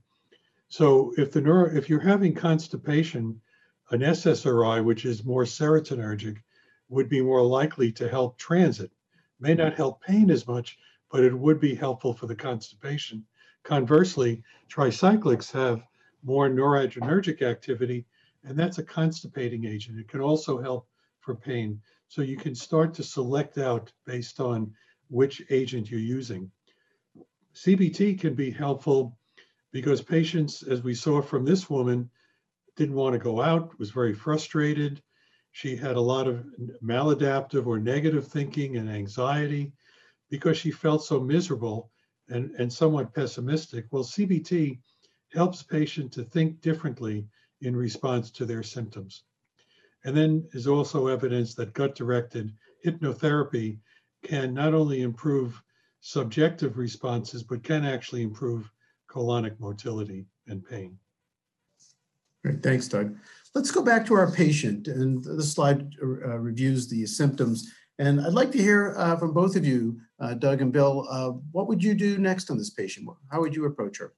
So if, the neuro, if you're having constipation, an S S R I, which is more serotonergic, would be more likely to help transit. May not help pain as much, but it would be helpful for the constipation. Conversely, tricyclics have more noradrenergic activity, and that's a constipating agent. It can also help for pain. So you can start to select out based on which agent you're using. C B T can be helpful because patients, as we saw from this woman, didn't want to go out, was very frustrated. She had a lot of maladaptive or negative thinking and anxiety because she felt so miserable and, and somewhat pessimistic. Well, C B T helps patients to think differently in response to their symptoms. And then is also evidence that gut-directed hypnotherapy can not only improve subjective responses, but can actually improve colonic motility and pain. Great, thanks, Doug. Let's go back to our patient, and this slide uh, reviews the symptoms. And I'd like to hear uh, from both of you, uh, Doug and Bill, uh, what would you do next on this patient? How would you approach her?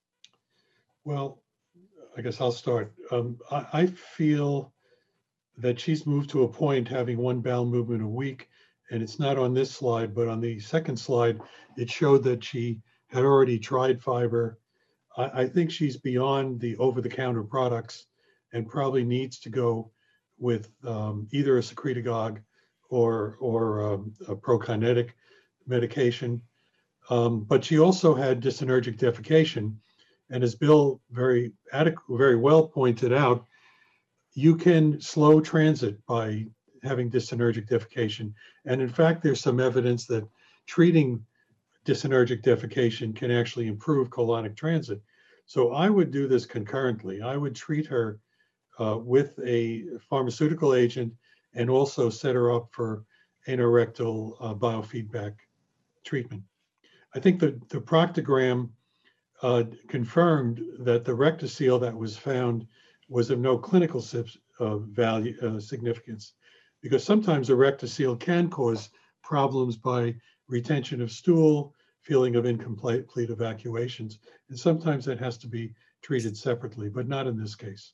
Well, I guess I'll start. Um, I, I feel that she's moved to a point having one bowel movement a week, and it's not on this slide, but on the second slide, it showed that she had already tried fiber. I, I think she's beyond the over-the-counter products and probably needs to go with um, either a secretagogue or, or um, a prokinetic medication. Um, but she also had dysenergic defecation. And as Bill very adequate, very well pointed out, you can slow transit by having dysenergic defecation. And in fact, there's some evidence that treating dysenergic defecation can actually improve colonic transit. So I would do this concurrently. I would treat her uh, with a pharmaceutical agent and also set her up for anorectal uh, biofeedback treatment. I think the, the proctogram uh, confirmed that the rectocele that was found was of no clinical uh, value uh, significance, because sometimes a rectocele can cause problems by retention of stool, feeling of incomplete evacuations, and sometimes that has to be treated separately, but not in this case.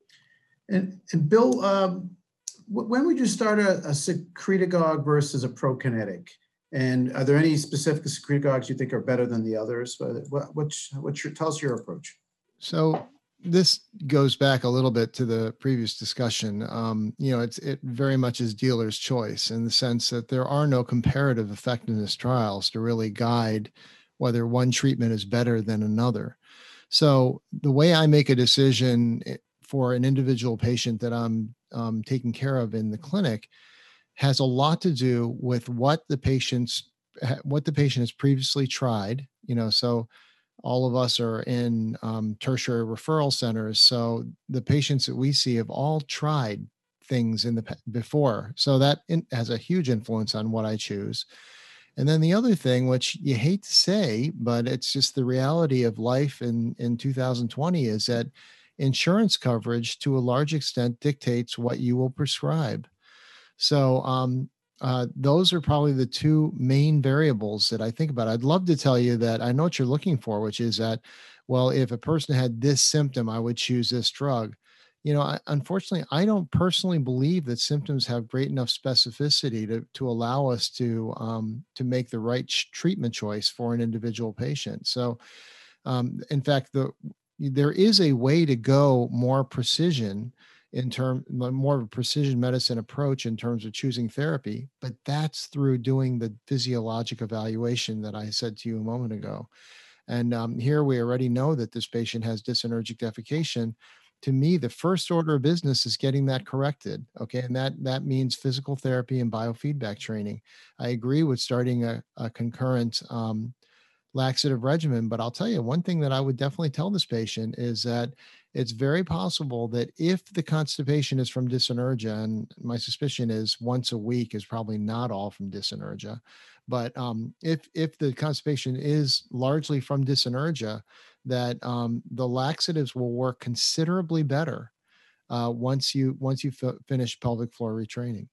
And, and Bill, um, when would you start a, a secretagogue versus a prokinetic? And are there any specific secretagogues you think are better than the others? What, what's, what's your, tell us your approach. So this goes back a little bit to the previous discussion. Um, you know, it's, it very much is dealer's choice in the sense that there are no comparative effectiveness trials to really guide whether one treatment is better than another. So the way I make a decision for an individual patient that I'm um, taking care of in the clinic has a lot to do with what the patient's, what the patient has previously tried, you know, so all of us are in um, tertiary referral centers. So the patients that we see have all tried things in the before. So that in, has a huge influence on what I choose. And then the other thing, which you hate to say, but it's just the reality of life in, in two thousand twenty, is that insurance coverage to a large extent dictates what you will prescribe. So um, Uh, those are probably the two main variables that I think about. I'd love to tell you that I know what you're looking for, which is that, well, if a person had this symptom, I would choose this drug. You know, I, unfortunately, I don't personally believe that symptoms have great enough specificity to, to allow us to, um, to make the right ch- treatment choice for an individual patient. So, um, in fact, the, there is a way to go more precision in term, more of a precision medicine approach in terms of choosing therapy, but that's through doing the physiologic evaluation that I said to you a moment ago. And um, here we already know that this patient has dysenergic defecation. To me, the first order of business is getting that corrected. Okay. And that, that means physical therapy and biofeedback training. I agree with starting a, a concurrent um, laxative regimen, but I'll tell you one thing that I would definitely tell this patient is that it's very possible that if the constipation is from dyssynergia, and my suspicion is once a week is probably not all from dyssynergia, but um, if if the constipation is largely from dyssynergia, that um, the laxatives will work considerably better uh, once you once you f- finish pelvic floor retraining.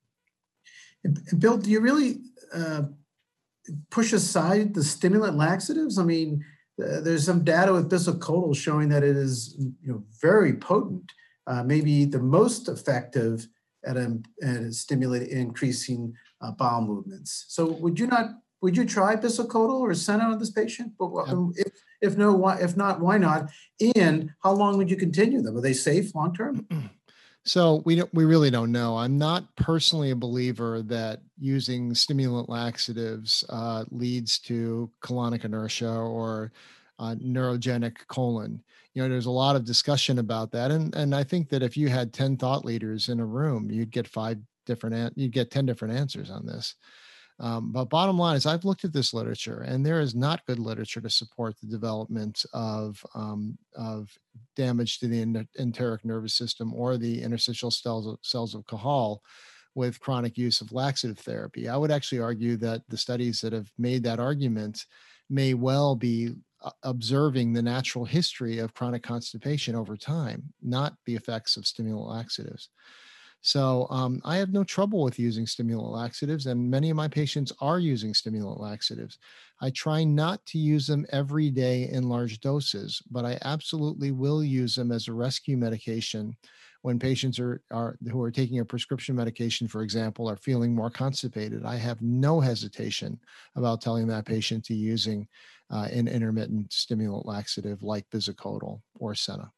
And Bill, do you really uh, push aside the stimulant laxatives? I mean, uh, there's some data with bisacodyl showing that it is, you know, very potent, uh, maybe the most effective at, um, at stimulating, increasing uh, bowel movements. So would you not, would you try bisacodyl or Senna on this patient? But um, if, if no, why, if not, why not? And how long would you continue them? Are they safe long term? So we don't, we really don't know. I'm not personally a believer that using stimulant laxatives uh, leads to colonic inertia or uh, neurogenic colon. You know, there's a lot of discussion about that, and and I think that if you had ten thought leaders in a room, you'd get five different, an- you'd get ten different answers on this. Um, but bottom line is, I've looked at this literature, and there is not good literature to support the development of um, of damage to the en- enteric nervous system or the interstitial cells of, cells of Cajal with chronic use of laxative therapy. I would actually argue that the studies that have made that argument may well be uh, observing the natural history of chronic constipation over time, not the effects of stimulant laxatives. So um, I have no trouble with using stimulant laxatives, and many of my patients are using stimulant laxatives. I try not to use them every day in large doses, but I absolutely will use them as a rescue medication when patients are, are who are taking a prescription medication, for example, are feeling more constipated. I have no hesitation about telling that patient to using uh, an intermittent stimulant laxative like Bisacodyl or Senna.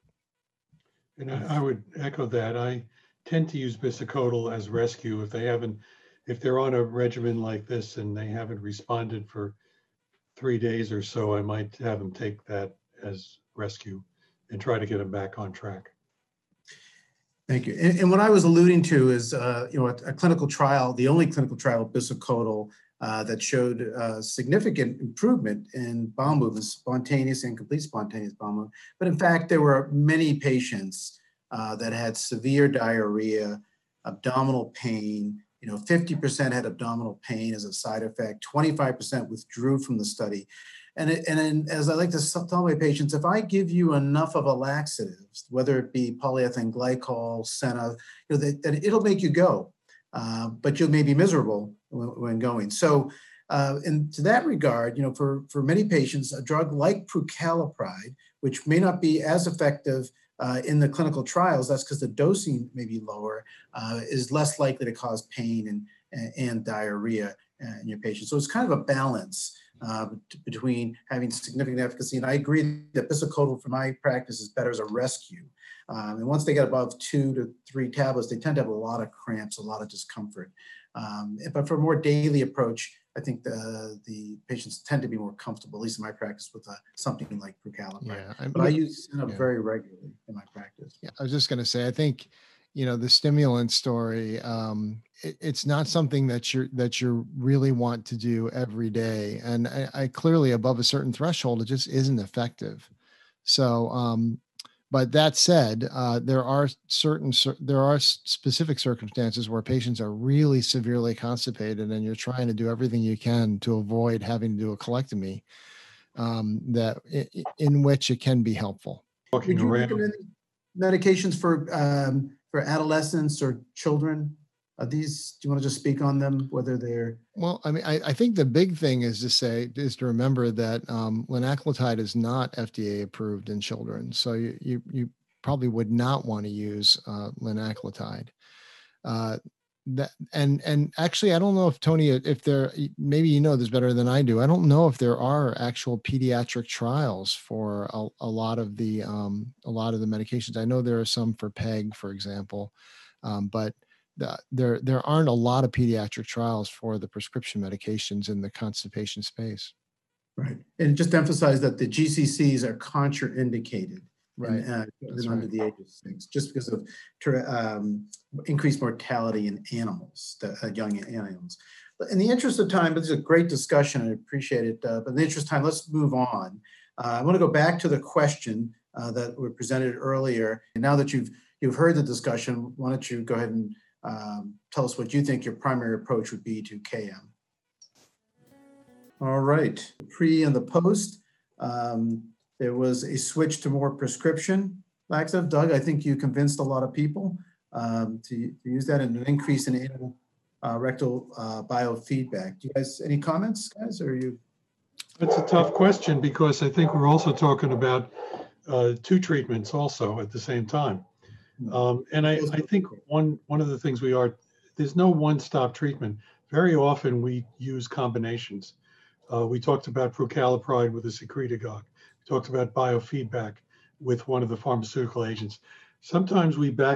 And I, I would echo that. I tend to use Bisacodyl as rescue if they haven't, if they're on a regimen like this and they haven't responded for three days or so, I might have them take that as rescue and try to get them back on track. Thank you. And, and what I was alluding to is, uh, you know, a, a clinical trial, the only clinical trial of Bisacodyl uh, that showed uh, significant improvement in bowel movements, spontaneous and complete spontaneous bowel movement. But in fact, there were many patients uh, that had severe diarrhea, abdominal pain. You know, fifty percent had abdominal pain as a side effect. twenty-five percent withdrew from the study. And, it, and then, as I like to tell my patients, if I give you enough of a laxative, whether it be polyethylene glycol, Senna, you know, that, that it'll make you go, uh, but you'll maybe miserable when, when going. So, uh, and to that regard, you know, for, for many patients, a drug like prucalopride, which may not be as effective uh, in the clinical trials, that's because the dosing may be lower, uh, is less likely to cause pain and, and, and diarrhea in your patients. So it's kind of a balance Uh, between having significant efficacy. And I agree that Bisacodyl for my practice is better as a rescue. Um, and once they get above two to three tablets, they tend to have a lot of cramps, a lot of discomfort. Um, but for a more daily approach, I think the, the patients tend to be more comfortable, at least in my practice, with uh, something like prucalopride. Yeah, I mean, but I use Senna yeah. very regularly in my practice. Yeah, I was just going to say, I think, you know, the stimulant story, um, it, it's not something that you're, that you really want to do every day. And I, I clearly above a certain threshold, it just isn't effective. So, um, but that said, uh, there are certain, there are specific circumstances where patients are really severely constipated and you're trying to do everything you can to avoid having to do a colectomy, um, that in which it can be helpful. Would you recommend medications for, um, for adolescents or children? Are these, do you want to just speak on them, whether they're? Well, I mean, I, I think the big thing is to say, is to remember that um, linaclotide is not F D A approved in children. So you, you, you probably would not want to use uh, linaclotide. Uh, that, and, and actually, I don't know if Tony, if there, maybe you know this better than I do. I don't know if there are actual pediatric trials for a, a lot of the, um, a lot of the medications. I know there are some for PEG, for example, um, but the, there, there aren't a lot of pediatric trials for the prescription medications in the constipation space. Right. And just emphasize that the G C Cs are contraindicated. Right. And, uh, That's under right. the age of six, just because of um, increased mortality in animals, the, uh, young animals. But in the interest of time, this is a great discussion. I appreciate it. Uh, but in the interest of time, let's move on. Uh, I want to go back to the question uh, that were presented earlier. And now that you've you've heard the discussion, why don't you go ahead and um, tell us what you think your primary approach would be to K M? All right, pre and the post. Um, There was a switch to more prescription laxative. Doug, I think you convinced a lot of people um, to, to use that, and an increase in anal uh, rectal uh, biofeedback. Do you guys, any comments, guys, or are you? That's a tough question because I think we're also talking about uh, two treatments also at the same time. Um, and I, I think one, one of the things we are, there's no one-stop treatment. Very often we use combinations. Uh, we talked about prucalopride with a secretagogue. Talked about biofeedback with one of the pharmaceutical agents. Sometimes we back up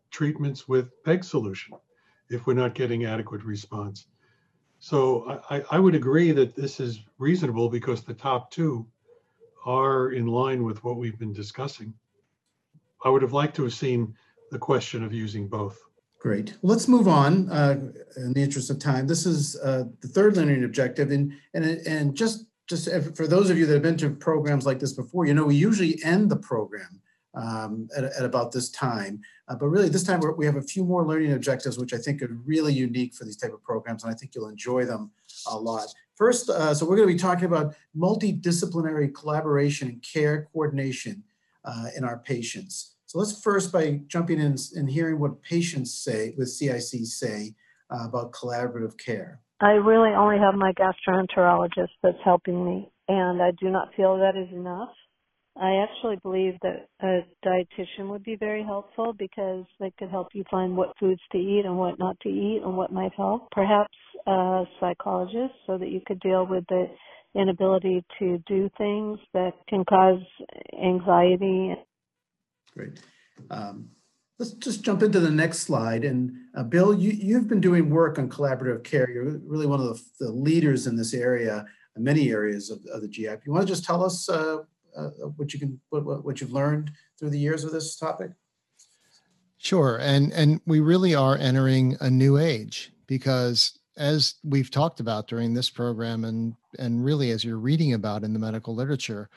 treatments with PEG solution if we're not getting adequate response. So I, I would agree that this is reasonable because the top two are in line with what we've been discussing. I would have liked to have seen the question of using both. Great. Well, let's move on uh, in the interest of time. This is uh, the third learning objective. And, and, and just, just for those of you that have been to programs like this before, you know, we usually end the program um, at, at about this time. Uh, but really this time we're, we have a few more learning objectives, which I think are really unique for these type of programs. And I think you'll enjoy them a lot. First, uh, so we're going to be talking about multidisciplinary collaboration and care coordination uh, in our patients. So let's first by jumping in and hearing what patients say with C I C say uh, about collaborative care. I really only have my gastroenterologist that's helping me, and I do not feel that is enough. I actually believe that a dietitian would be very helpful because they could help you find what foods to eat and what not to eat and what might help. Perhaps a psychologist so that you could deal with the inability to do things that can cause anxiety. Great. Um, let's just jump into the next slide. And uh, Bill, you, you've been doing work on collaborative care. You're really one of the, the leaders in this area, in many areas of, of the G I P. You want to just tell us uh, uh, what you can, what, what you've learned through the years of this topic? Sure. And, and we really are entering a new age because as we've talked about during this program and, and really as you're reading about in the medical literature,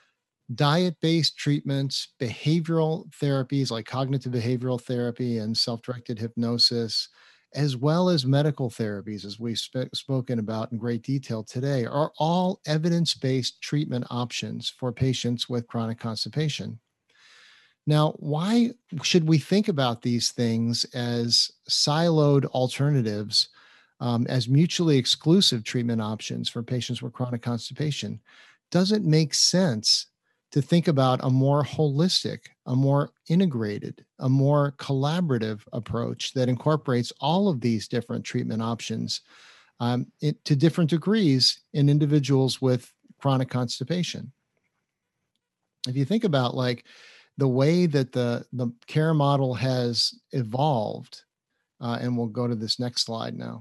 diet-based treatments, behavioral therapies like cognitive behavioral therapy and self-directed hypnosis, as well as medical therapies, as we've sp- spoken about in great detail today, are all evidence-based treatment options for patients with chronic constipation. Now, why should we think about these things as siloed alternatives, um, as mutually exclusive treatment options for patients with chronic constipation? Does it make sense to think about a more holistic, a more integrated, a more collaborative approach that incorporates all of these different treatment options um, it, to different degrees in individuals with chronic constipation? If you think about like the way that the, the care model has evolved, uh, and we'll go to this next slide now.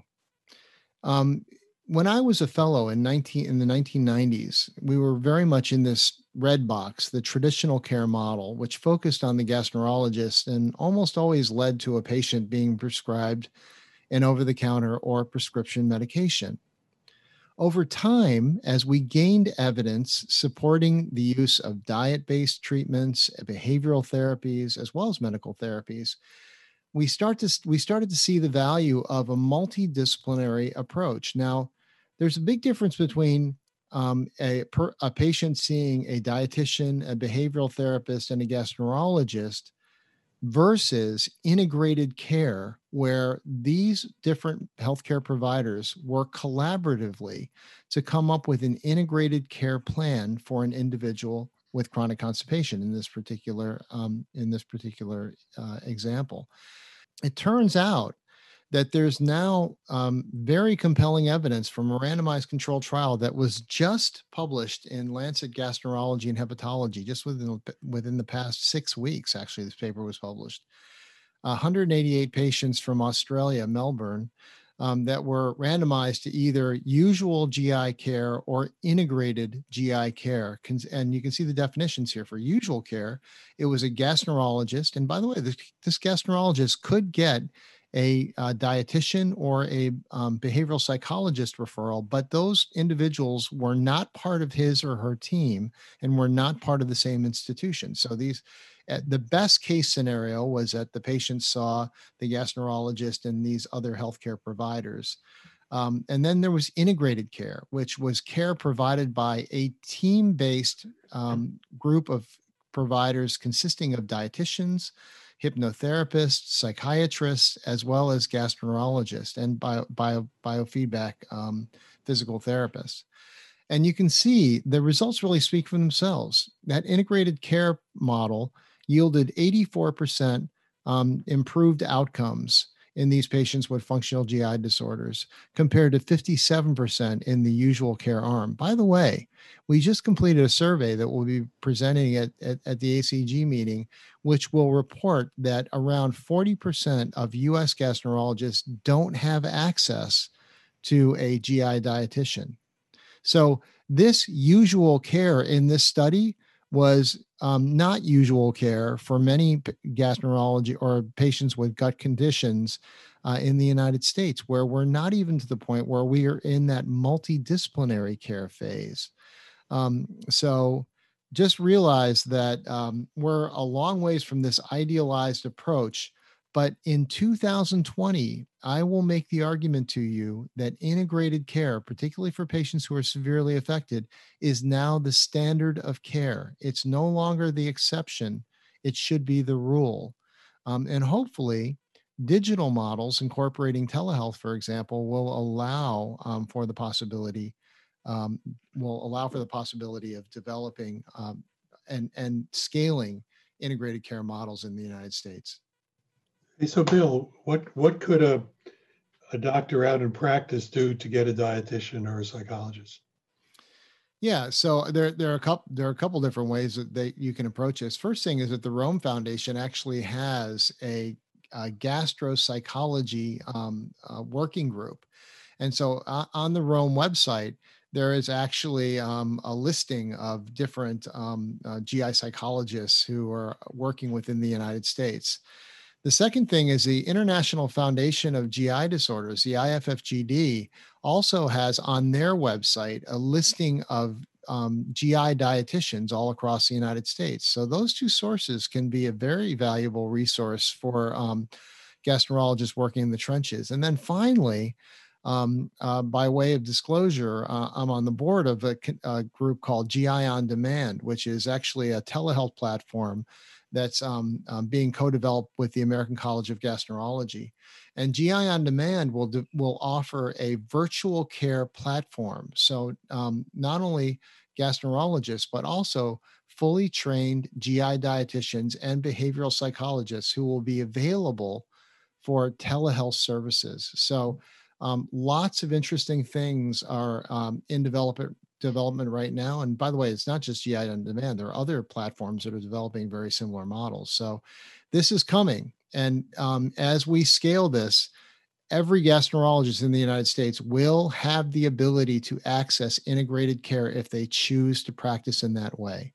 Um, when I was a fellow in nineteen in the nineteen nineties, we were very much in this red box, the traditional care model, which focused on the gastroenterologist and almost always led to a patient being prescribed an over-the-counter or prescription medication. Over time, as we gained evidence supporting the use of diet-based treatments, behavioral therapies, as well as medical therapies, we start to we started to see the value of a multidisciplinary approach. Now, there's a big difference between um, a, per, a patient seeing a dietitian, a behavioral therapist, and a gastroenterologist versus integrated care where these different healthcare providers work collaboratively to come up with an integrated care plan for an individual with chronic constipation in this particular, um, in this particular uh, example. It turns out that there's now um, very compelling evidence from a randomized controlled trial that was just published in Lancet Gastroenterology and Hepatology just within, within the past six weeks. Actually, this paper was published. one hundred eighty-eight patients from Australia, Melbourne, um, that were randomized to either usual G I care or integrated G I care. And you can see the definitions here. For usual care, it was a gastroenterologist. And by the way, this, this gastroenterologist could get a, a dietitian or a um, behavioral psychologist referral, but those individuals were not part of his or her team and were not part of the same institution. So these, uh, the best case scenario was that the patient saw the gastroenterologist and these other healthcare providers. Um, and then there was integrated care, which was care provided by a team-based um, group of providers consisting of dietitians, hypnotherapists, psychiatrists, as well as gastroenterologists and bio, bio, biofeedback um, physical therapists. And you can see the results really speak for themselves. That integrated care model yielded eighty-four percent um, improved outcomes in these patients with functional G I disorders, compared to fifty-seven percent in the usual care arm. By the way, we just completed a survey that we'll be presenting at, at, at the A C G meeting, which will report that around forty percent of U S gastroenterologists don't have access to a G I dietitian. So this usual care in this study was um, not usual care for many gastroenterology or patients with gut conditions uh, in the United States, where we're not even to the point where we are in that multidisciplinary care phase. Um, so just realize that um, we're a long ways from this idealized approach. But in two thousand twenty, I will make the argument to you that integrated care, particularly for patients who are severely affected, is now the standard of care. It's no longer the exception. It should be the rule. Um, and hopefully, digital models incorporating telehealth, for example, will allow um, for the possibility, um, will allow for the possibility of developing um, and, and scaling integrated care models in the United States. Hey, so Bill, what what could a a doctor out in practice do to get a dietitian or a psychologist? Yeah, so there there are a couple there are a couple different ways that they, you can approach this. First thing is that the Rome Foundation actually has a, a gastropsychology um, uh, working group, and so uh, on the Rome website there is actually um, a listing of different um, uh, G I psychologists who are working within the United States. The second thing is the International Foundation of G I Disorders, the I F F G D, also has on their website a listing of um, G I dietitians all across the United States. So those two sources can be a very valuable resource for um, gastroenterologists working in the trenches. And then finally, um, uh, by way of disclosure, uh, I'm on the board of a, a group called G I On Demand, which is actually a telehealth platform that's um, um, being co-developed with the American College of Gastroenterology. And G I On Demand will, do, will offer a virtual care platform. So um, not only gastroenterologists, but also fully trained G I dietitians and behavioral psychologists who will be available for telehealth services. So um, lots of interesting things are um, in development development right now. And by the way, it's not just G I On Demand. There are other platforms that are developing very similar models. So this is coming. And um, as we scale this, every gastroenterologist in the United States will have the ability to access integrated care if they choose to practice in that way.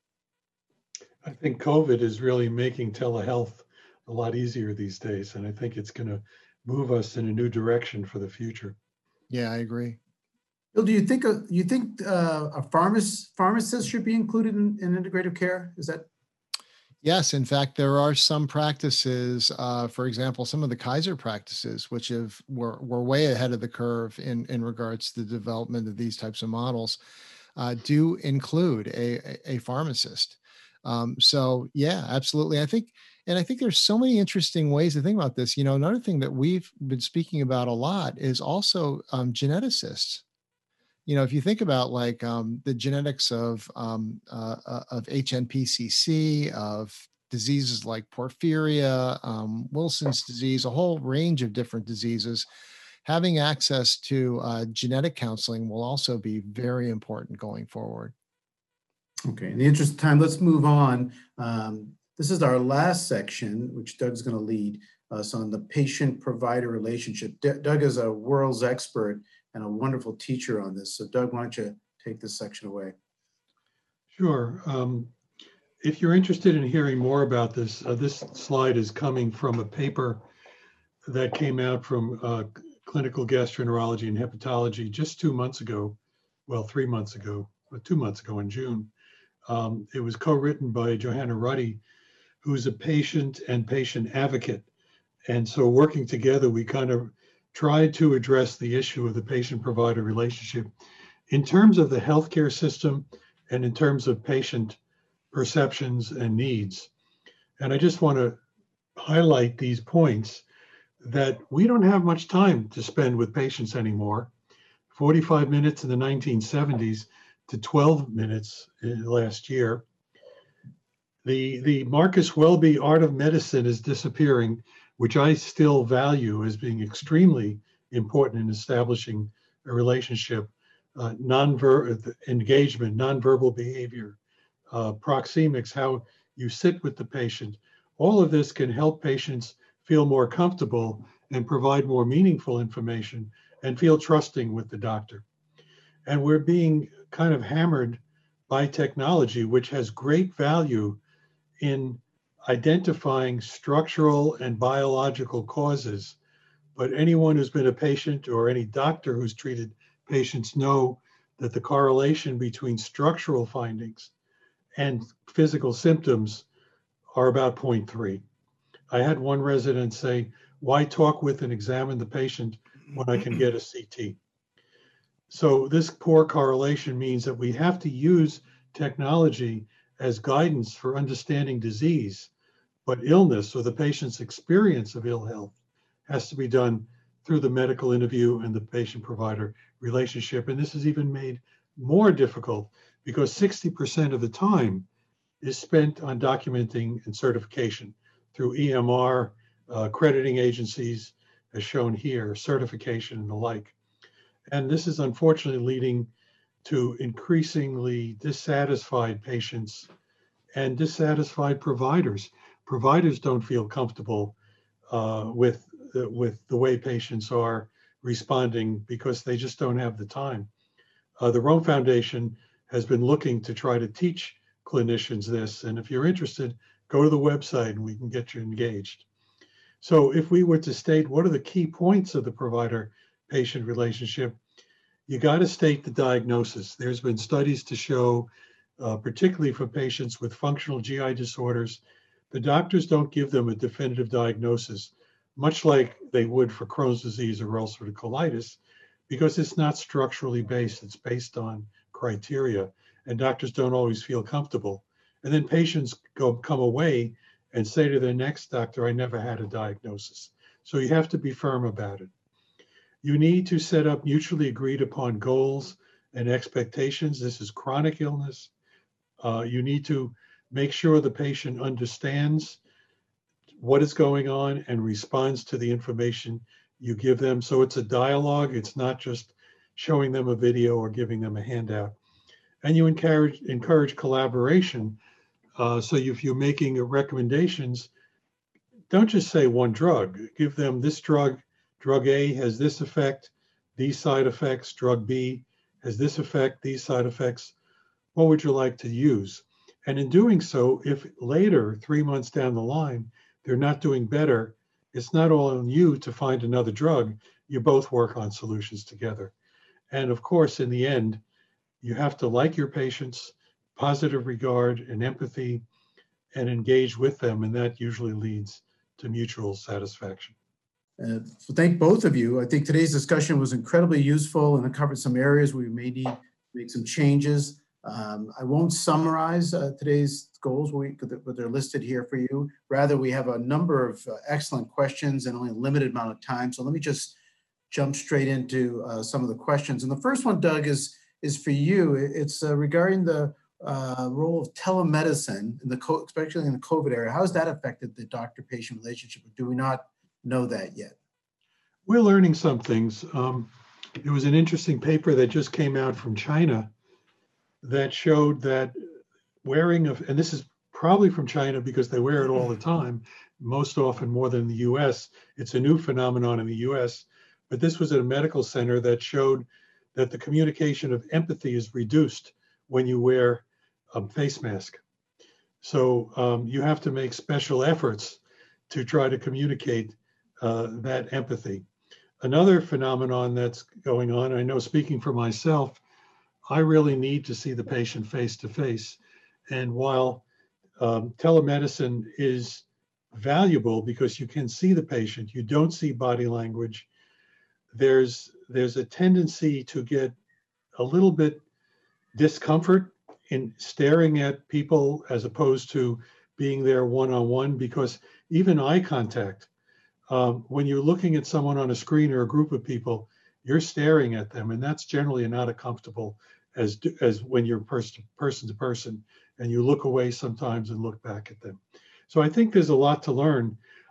I think COVID is really making telehealth a lot easier these days. And I think it's going to move us in a new direction for the future. Yeah, I agree. Bill, do you think a, you think uh, a pharmacist pharmacist should be included in, in integrative care? Is that? Yes, in fact, there are some practices, uh, for example, some of the Kaiser practices, which have were, were way ahead of the curve in, in regards to the development of these types of models, uh, do include a, a pharmacist. Um, so yeah, absolutely. I think, and I think there's so many interesting ways to think about this. You know, another thing that we've been speaking about a lot is also um, geneticists. You know, if you think about like um, the genetics of um, uh, uh, of H N P C C, of diseases like porphyria, um, Wilson's disease, a whole range of different diseases, having access to uh, genetic counseling will also be very important going forward. Okay, in the interest of time, let's move on. Um, this is our last section, which Doug's going to lead us on the patient-provider relationship. D- Doug is a world's expert and a wonderful teacher on this. So Doug, why don't you take this section away? Sure. Um, if you're interested in hearing more about this, uh, this slide is coming from a paper that came out from uh, Clinical Gastroenterology and Hepatology just two months ago, well, three months ago, two months ago in June. Um, it was co-written by Johanna Ruddy, who's a patient and patient advocate. And so working together, we kind of tried to address the issue of the patient-provider relationship in terms of the healthcare system and in terms of patient perceptions and needs. And I just want to highlight these points that we don't have much time to spend with patients anymore. forty-five minutes in the nineteen seventies to twelve minutes last year. The, the Marcus Welby Art of Medicine is disappearing. which I still value as being extremely important in establishing a relationship, uh, non-verbal engagement, nonverbal behavior, uh, proxemics, how you sit with the patient. All of this can help patients feel more comfortable and provide more meaningful information and feel trusting with the doctor. And we're being kind of hammered by technology, which has great value in identifying structural and biological causes. But anyone who's been a patient or any doctor who's treated patients know that the correlation between structural findings and physical symptoms are about zero point three. I had one resident say, why talk with and examine the patient when I can get a C T? So this poor correlation means that we have to use technology as guidance for understanding disease, but illness or the patient's experience of ill health has to be done through the medical interview and the patient-provider relationship. And this is even made more difficult because sixty percent of the time is spent on documenting and certification through E M R, uh, accrediting agencies, as shown here, certification and the like. And this is unfortunately leading to increasingly dissatisfied patients and dissatisfied providers. Providers don't feel comfortable uh, with, uh, with the way patients are responding because they just don't have the time. Uh, the Rome Foundation has been looking to try to teach clinicians this. And if you're interested, go to the website and we can get you engaged. So if we were to state what are the key points of the provider-patient relationship, you got to state the diagnosis. There's been studies to show, uh, particularly for patients with functional G I disorders, the doctors don't give them a definitive diagnosis, much like they would for Crohn's disease or ulcerative colitis, because it's not structurally based. It's based on criteria, and doctors don't always feel comfortable. And then patients go come away and say to their next doctor, I never had a diagnosis. So you have to be firm about it. You need to set up mutually agreed upon goals and expectations. This is chronic illness. Uh, you need to make sure the patient understands what is going on and responds to the information you give them. So it's a dialogue. It's not just showing them a video or giving them a handout. And you encourage, encourage collaboration. Uh, so if you're making recommendations, don't just say one drug. Give them this drug. Drug A has this effect, these side effects. Drug B has this effect, these side effects. What would you like to use? And in doing so, if later, three months down the line, they're not doing better, it's not all on you to find another drug. You both work on solutions together. And of course, in the end, you have to like your patients, positive regard and empathy, and engage with them. And that usually leads to mutual satisfaction. Uh, so thank both of you. I think today's discussion was incredibly useful and it covered some areas where we may need to make some changes. Um, I won't summarize uh, today's goals, but they're listed here for you. Rather, we have a number of uh, excellent questions and only a limited amount of time. So let me just jump straight into uh, some of the questions. And the first one, Doug, is, is for you. It's uh, regarding the uh, role of telemedicine, in the co especially in the COVID era. How has that affected the doctor-patient relationship? Or do we not know that yet? We're learning some things. Um, there was an interesting paper that just came out from China that showed that wearing of, and this is probably from China because they wear it all the time, most often more than the U S. It's a new phenomenon in the U S, but this was at a medical center that showed that the communication of empathy is reduced when you wear a face mask. So um, you have to make special efforts to try to communicate uh, that empathy. Another phenomenon that's going on, I know speaking for myself, I really need to see the patient face to face. And while um, telemedicine is valuable because you can see the patient, you don't see body language, there's, there's a tendency to get a little bit discomfort in staring at people as opposed to being there one-on-one, because even eye contact, um, when you're looking at someone on a screen or a group of people, you're staring at them, and that's generally not as comfortable as, as when you're person, person to person and you look away sometimes and look back at them. So I think there's a lot to learn.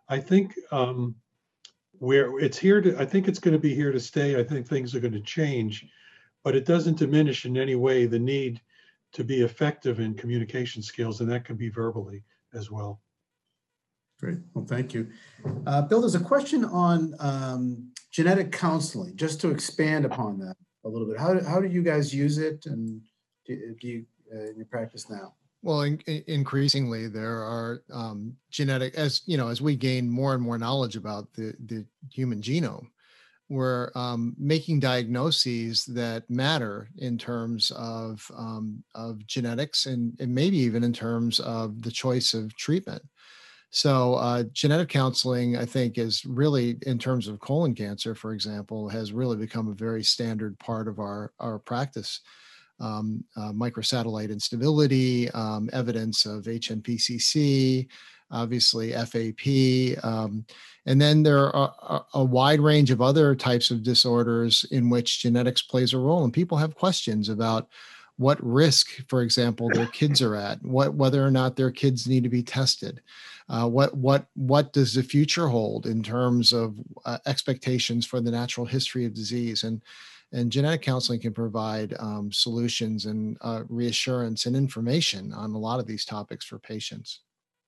I think um, where it's here to, I think it's going to be here to stay. I think things are going to change, but it doesn't diminish in any way the need to be effective in communication skills, and that can be verbally as well. Great. Well, thank you. Uh, Bill, there's a question on um, genetic counseling, just to expand upon that a little bit. How, how do you guys use it, and do, do you uh, in your practice now? Well, in, in- increasingly there are um, genetic, as you know, as we gain more and more knowledge about the, the human genome, we're um, making diagnoses that matter in terms of, um, of genetics and, and maybe even in terms of the choice of treatment. So uh, genetic counseling, I think, is really, in terms of colon cancer, for example, has really become a very standard part of our, our practice. Um, uh, microsatellite instability, um, evidence of H N P C C, obviously F A P. Um, and then there are a, a wide range of other types of disorders in which genetics plays a role. And people have questions about what risk, for example, their kids are at, what, whether or not their kids need to be tested. Uh, what, what, what does the future hold in terms of uh, expectations for the natural history of disease? And And genetic counseling can provide um, solutions and uh, reassurance and information on a lot of these topics for patients.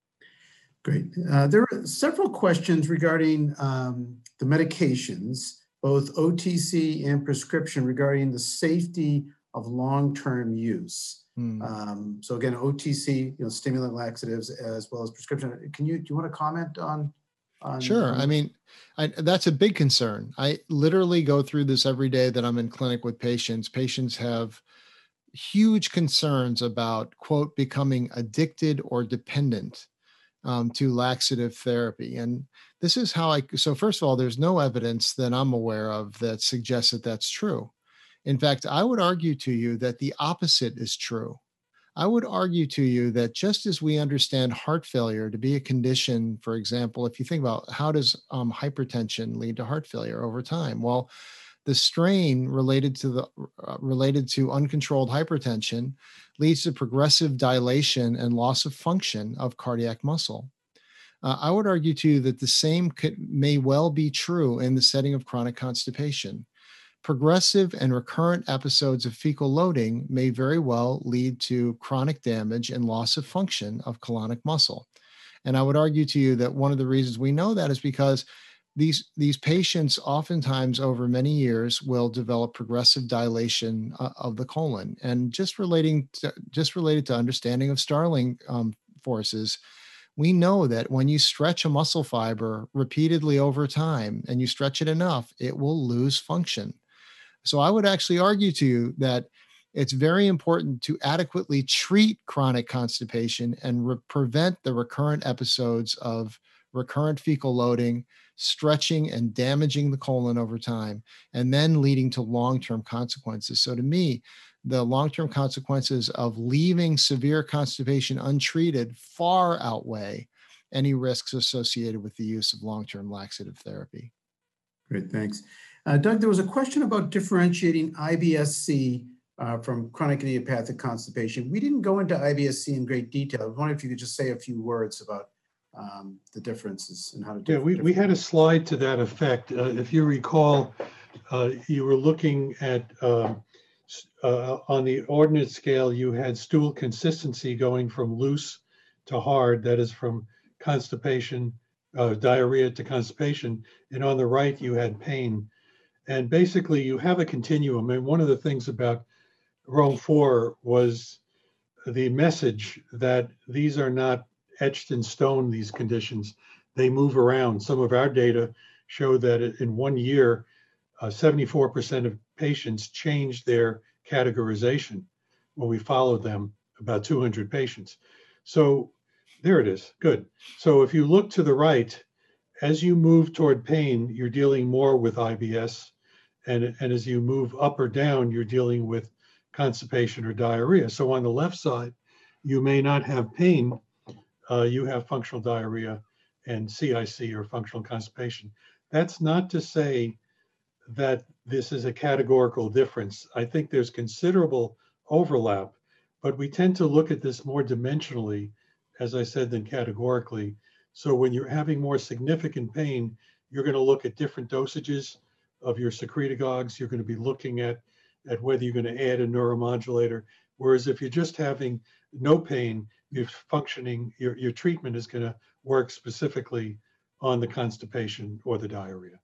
Great. Uh, there are several questions regarding um, the medications, both O T C and prescription, regarding the safety of long-term use. Hmm. Um, so again, O T C, you know, stimulant laxatives, as well as prescription. Can you, do you want to comment on? on Sure. on I mean, I, that's a big concern. I literally go through this every day that I'm in clinic with patients. Patients have huge concerns about, quote, becoming addicted or dependent um, to laxative therapy. And this is how I, so first of all, there's no evidence that I'm aware of that suggests that that's true. In fact, I would argue to you that the opposite is true. I would argue to you that just as we understand heart failure to be a condition, for example, if you think about how does um, hypertension lead to heart failure over time? Well, the strain related to the uh, related to uncontrolled hypertension leads to progressive dilation and loss of function of cardiac muscle. Uh, I would argue to you that the same could, may well be true in the setting of chronic constipation. Progressive and recurrent episodes of fecal loading may very well lead to chronic damage and loss of function of colonic muscle. And I would argue to you that one of the reasons we know that is because these, these patients oftentimes over many years will develop progressive dilation uh, of the colon. And just relating to, just related to understanding of Starling um, forces, we know that when you stretch a muscle fiber repeatedly over time and you stretch it enough, it will lose function. So I would actually argue to you that it's very important to adequately treat chronic constipation and re- prevent the recurrent episodes of recurrent fecal loading, stretching and damaging the colon over time, and then leading to long-term consequences. So to me, the long-term consequences of leaving severe constipation untreated far outweigh any risks associated with the use of long-term laxative therapy. Great, thanks. Uh, Doug, there was a question about differentiating I B S C uh, from chronic idiopathic constipation. We didn't go into I B S C in great detail. I was wondering if you could just say a few words about um, the differences and how to do Yeah, we, we had a slide to that effect. Uh, if you recall, uh, you were looking at, uh, uh, on the ordinate scale, you had stool consistency going from loose to hard, that is from constipation, uh, diarrhea to constipation. And on the right, you had pain. And basically, you have a continuum. And one of the things about Rome four was the message that these are not etched in stone, these conditions. They move around. Some of our data show that in one year, uh, seventy-four percent of patients changed their categorization when we followed them, about two hundred patients. So there it is. Good. So if you look to the right, as you move toward pain, you're dealing more with I B S. And, and as you move up or down, you're dealing with constipation or diarrhea. So on the left side, you may not have pain. Uh, you have functional diarrhea and C I C, or functional constipation. That's not to say that this is a categorical difference. I think there's considerable overlap, but we tend to look at this more dimensionally, as I said, than categorically, So when you're having more significant pain, you're going to look at different dosages of your secretagogues. You're going to be looking at, at whether you're going to add a neuromodulator. Whereas if you're just having no pain, you're functioning, your, your treatment is going to work specifically on the constipation or the diarrhea.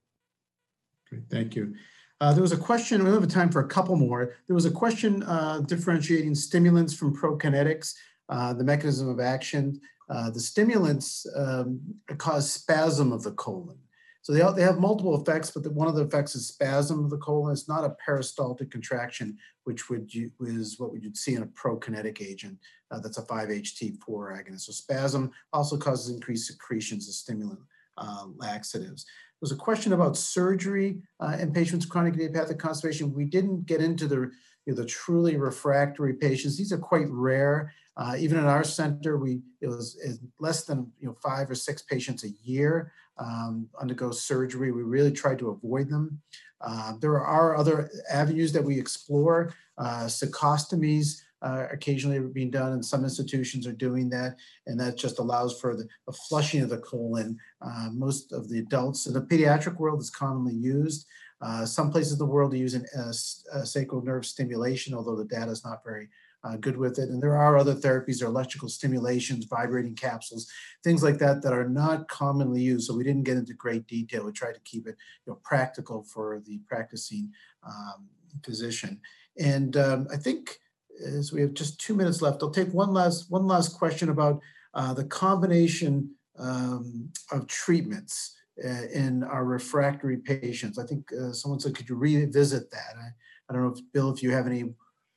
Great, thank you. Uh, there was a question, we have time for a couple more. There was a question uh, differentiating stimulants from prokinetics, uh, the mechanism of action. Uh, the stimulants um, cause spasm of the colon. So they, they have multiple effects, but the, one of the effects is spasm of the colon. It's not a peristaltic contraction, which would you, is what you'd see in a prokinetic agent. Uh, that's a five H T four agonist. So spasm also causes increased secretions of stimulant uh, laxatives. There was a question about surgery uh, in patients with chronic idiopathic constipation. We didn't get into the, you know, the truly refractory patients. These are quite rare. Uh, even in our center, we it was it, less than you know five or six patients a year um, undergo surgery. We really try to avoid them. Uh, there are other avenues that we explore. Uh, Sacostomies uh, occasionally are being done, and some institutions are doing that, and that just allows for the, the flushing of the colon. Uh, most of the adults in the pediatric world is commonly used. Uh, some places in the world are using uh, uh, sacral nerve stimulation, although the data is not very Uh, good with it. And there are other therapies, or electrical stimulations, vibrating capsules, things like that that are not commonly used. So we didn't get into great detail. We tried to keep it you know, practical for the practicing um, physician. And um, I think as we have just two minutes left, I'll take one last, one last question about uh, the combination um, of treatments uh, in our refractory patients. I think uh, someone said, could you revisit that? I, I don't know if, Bill, if you have any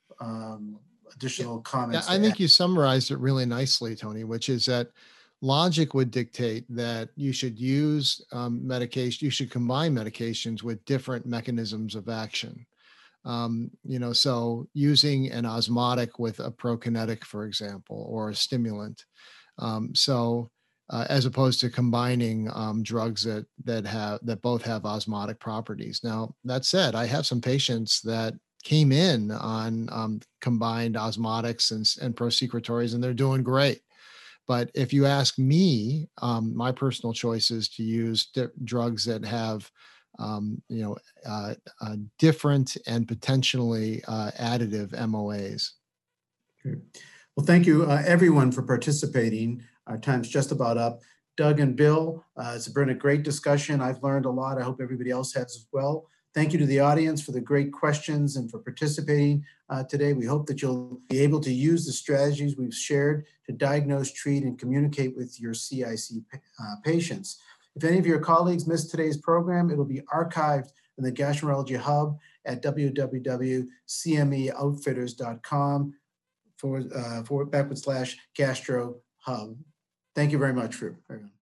um, additional comments. Yeah, I think you summarized it really nicely, Tony, which is that logic would dictate that you should use um, medication, you should combine medications with different mechanisms of action. Um, you know, so using an osmotic with a prokinetic, for example, or a stimulant. Um, so uh, as opposed to combining um, drugs that that have that both have osmotic properties. Now, that said, I have some patients that came in on um, combined osmotics and, and prosecretories, and they're doing great. But if you ask me, um, my personal choice is to use di- drugs that have, um, you know, uh, uh, different and potentially uh, additive M O As. Okay. Well, thank you, uh, everyone, for participating. Our time's just about up. Doug and Bill, uh, it's been a great discussion. I've learned a lot. I hope everybody else has as well. Thank you to the audience for the great questions and for participating uh, today. We hope that you'll be able to use the strategies we've shared to diagnose, treat, and communicate with your C I C uh, patients. If any of your colleagues missed today's program, it'll be archived in the Gastroenterology Hub at w w w dot c m e outfitters dot com forward, uh, forward backward slash gastro hub. Thank you very much for everyone.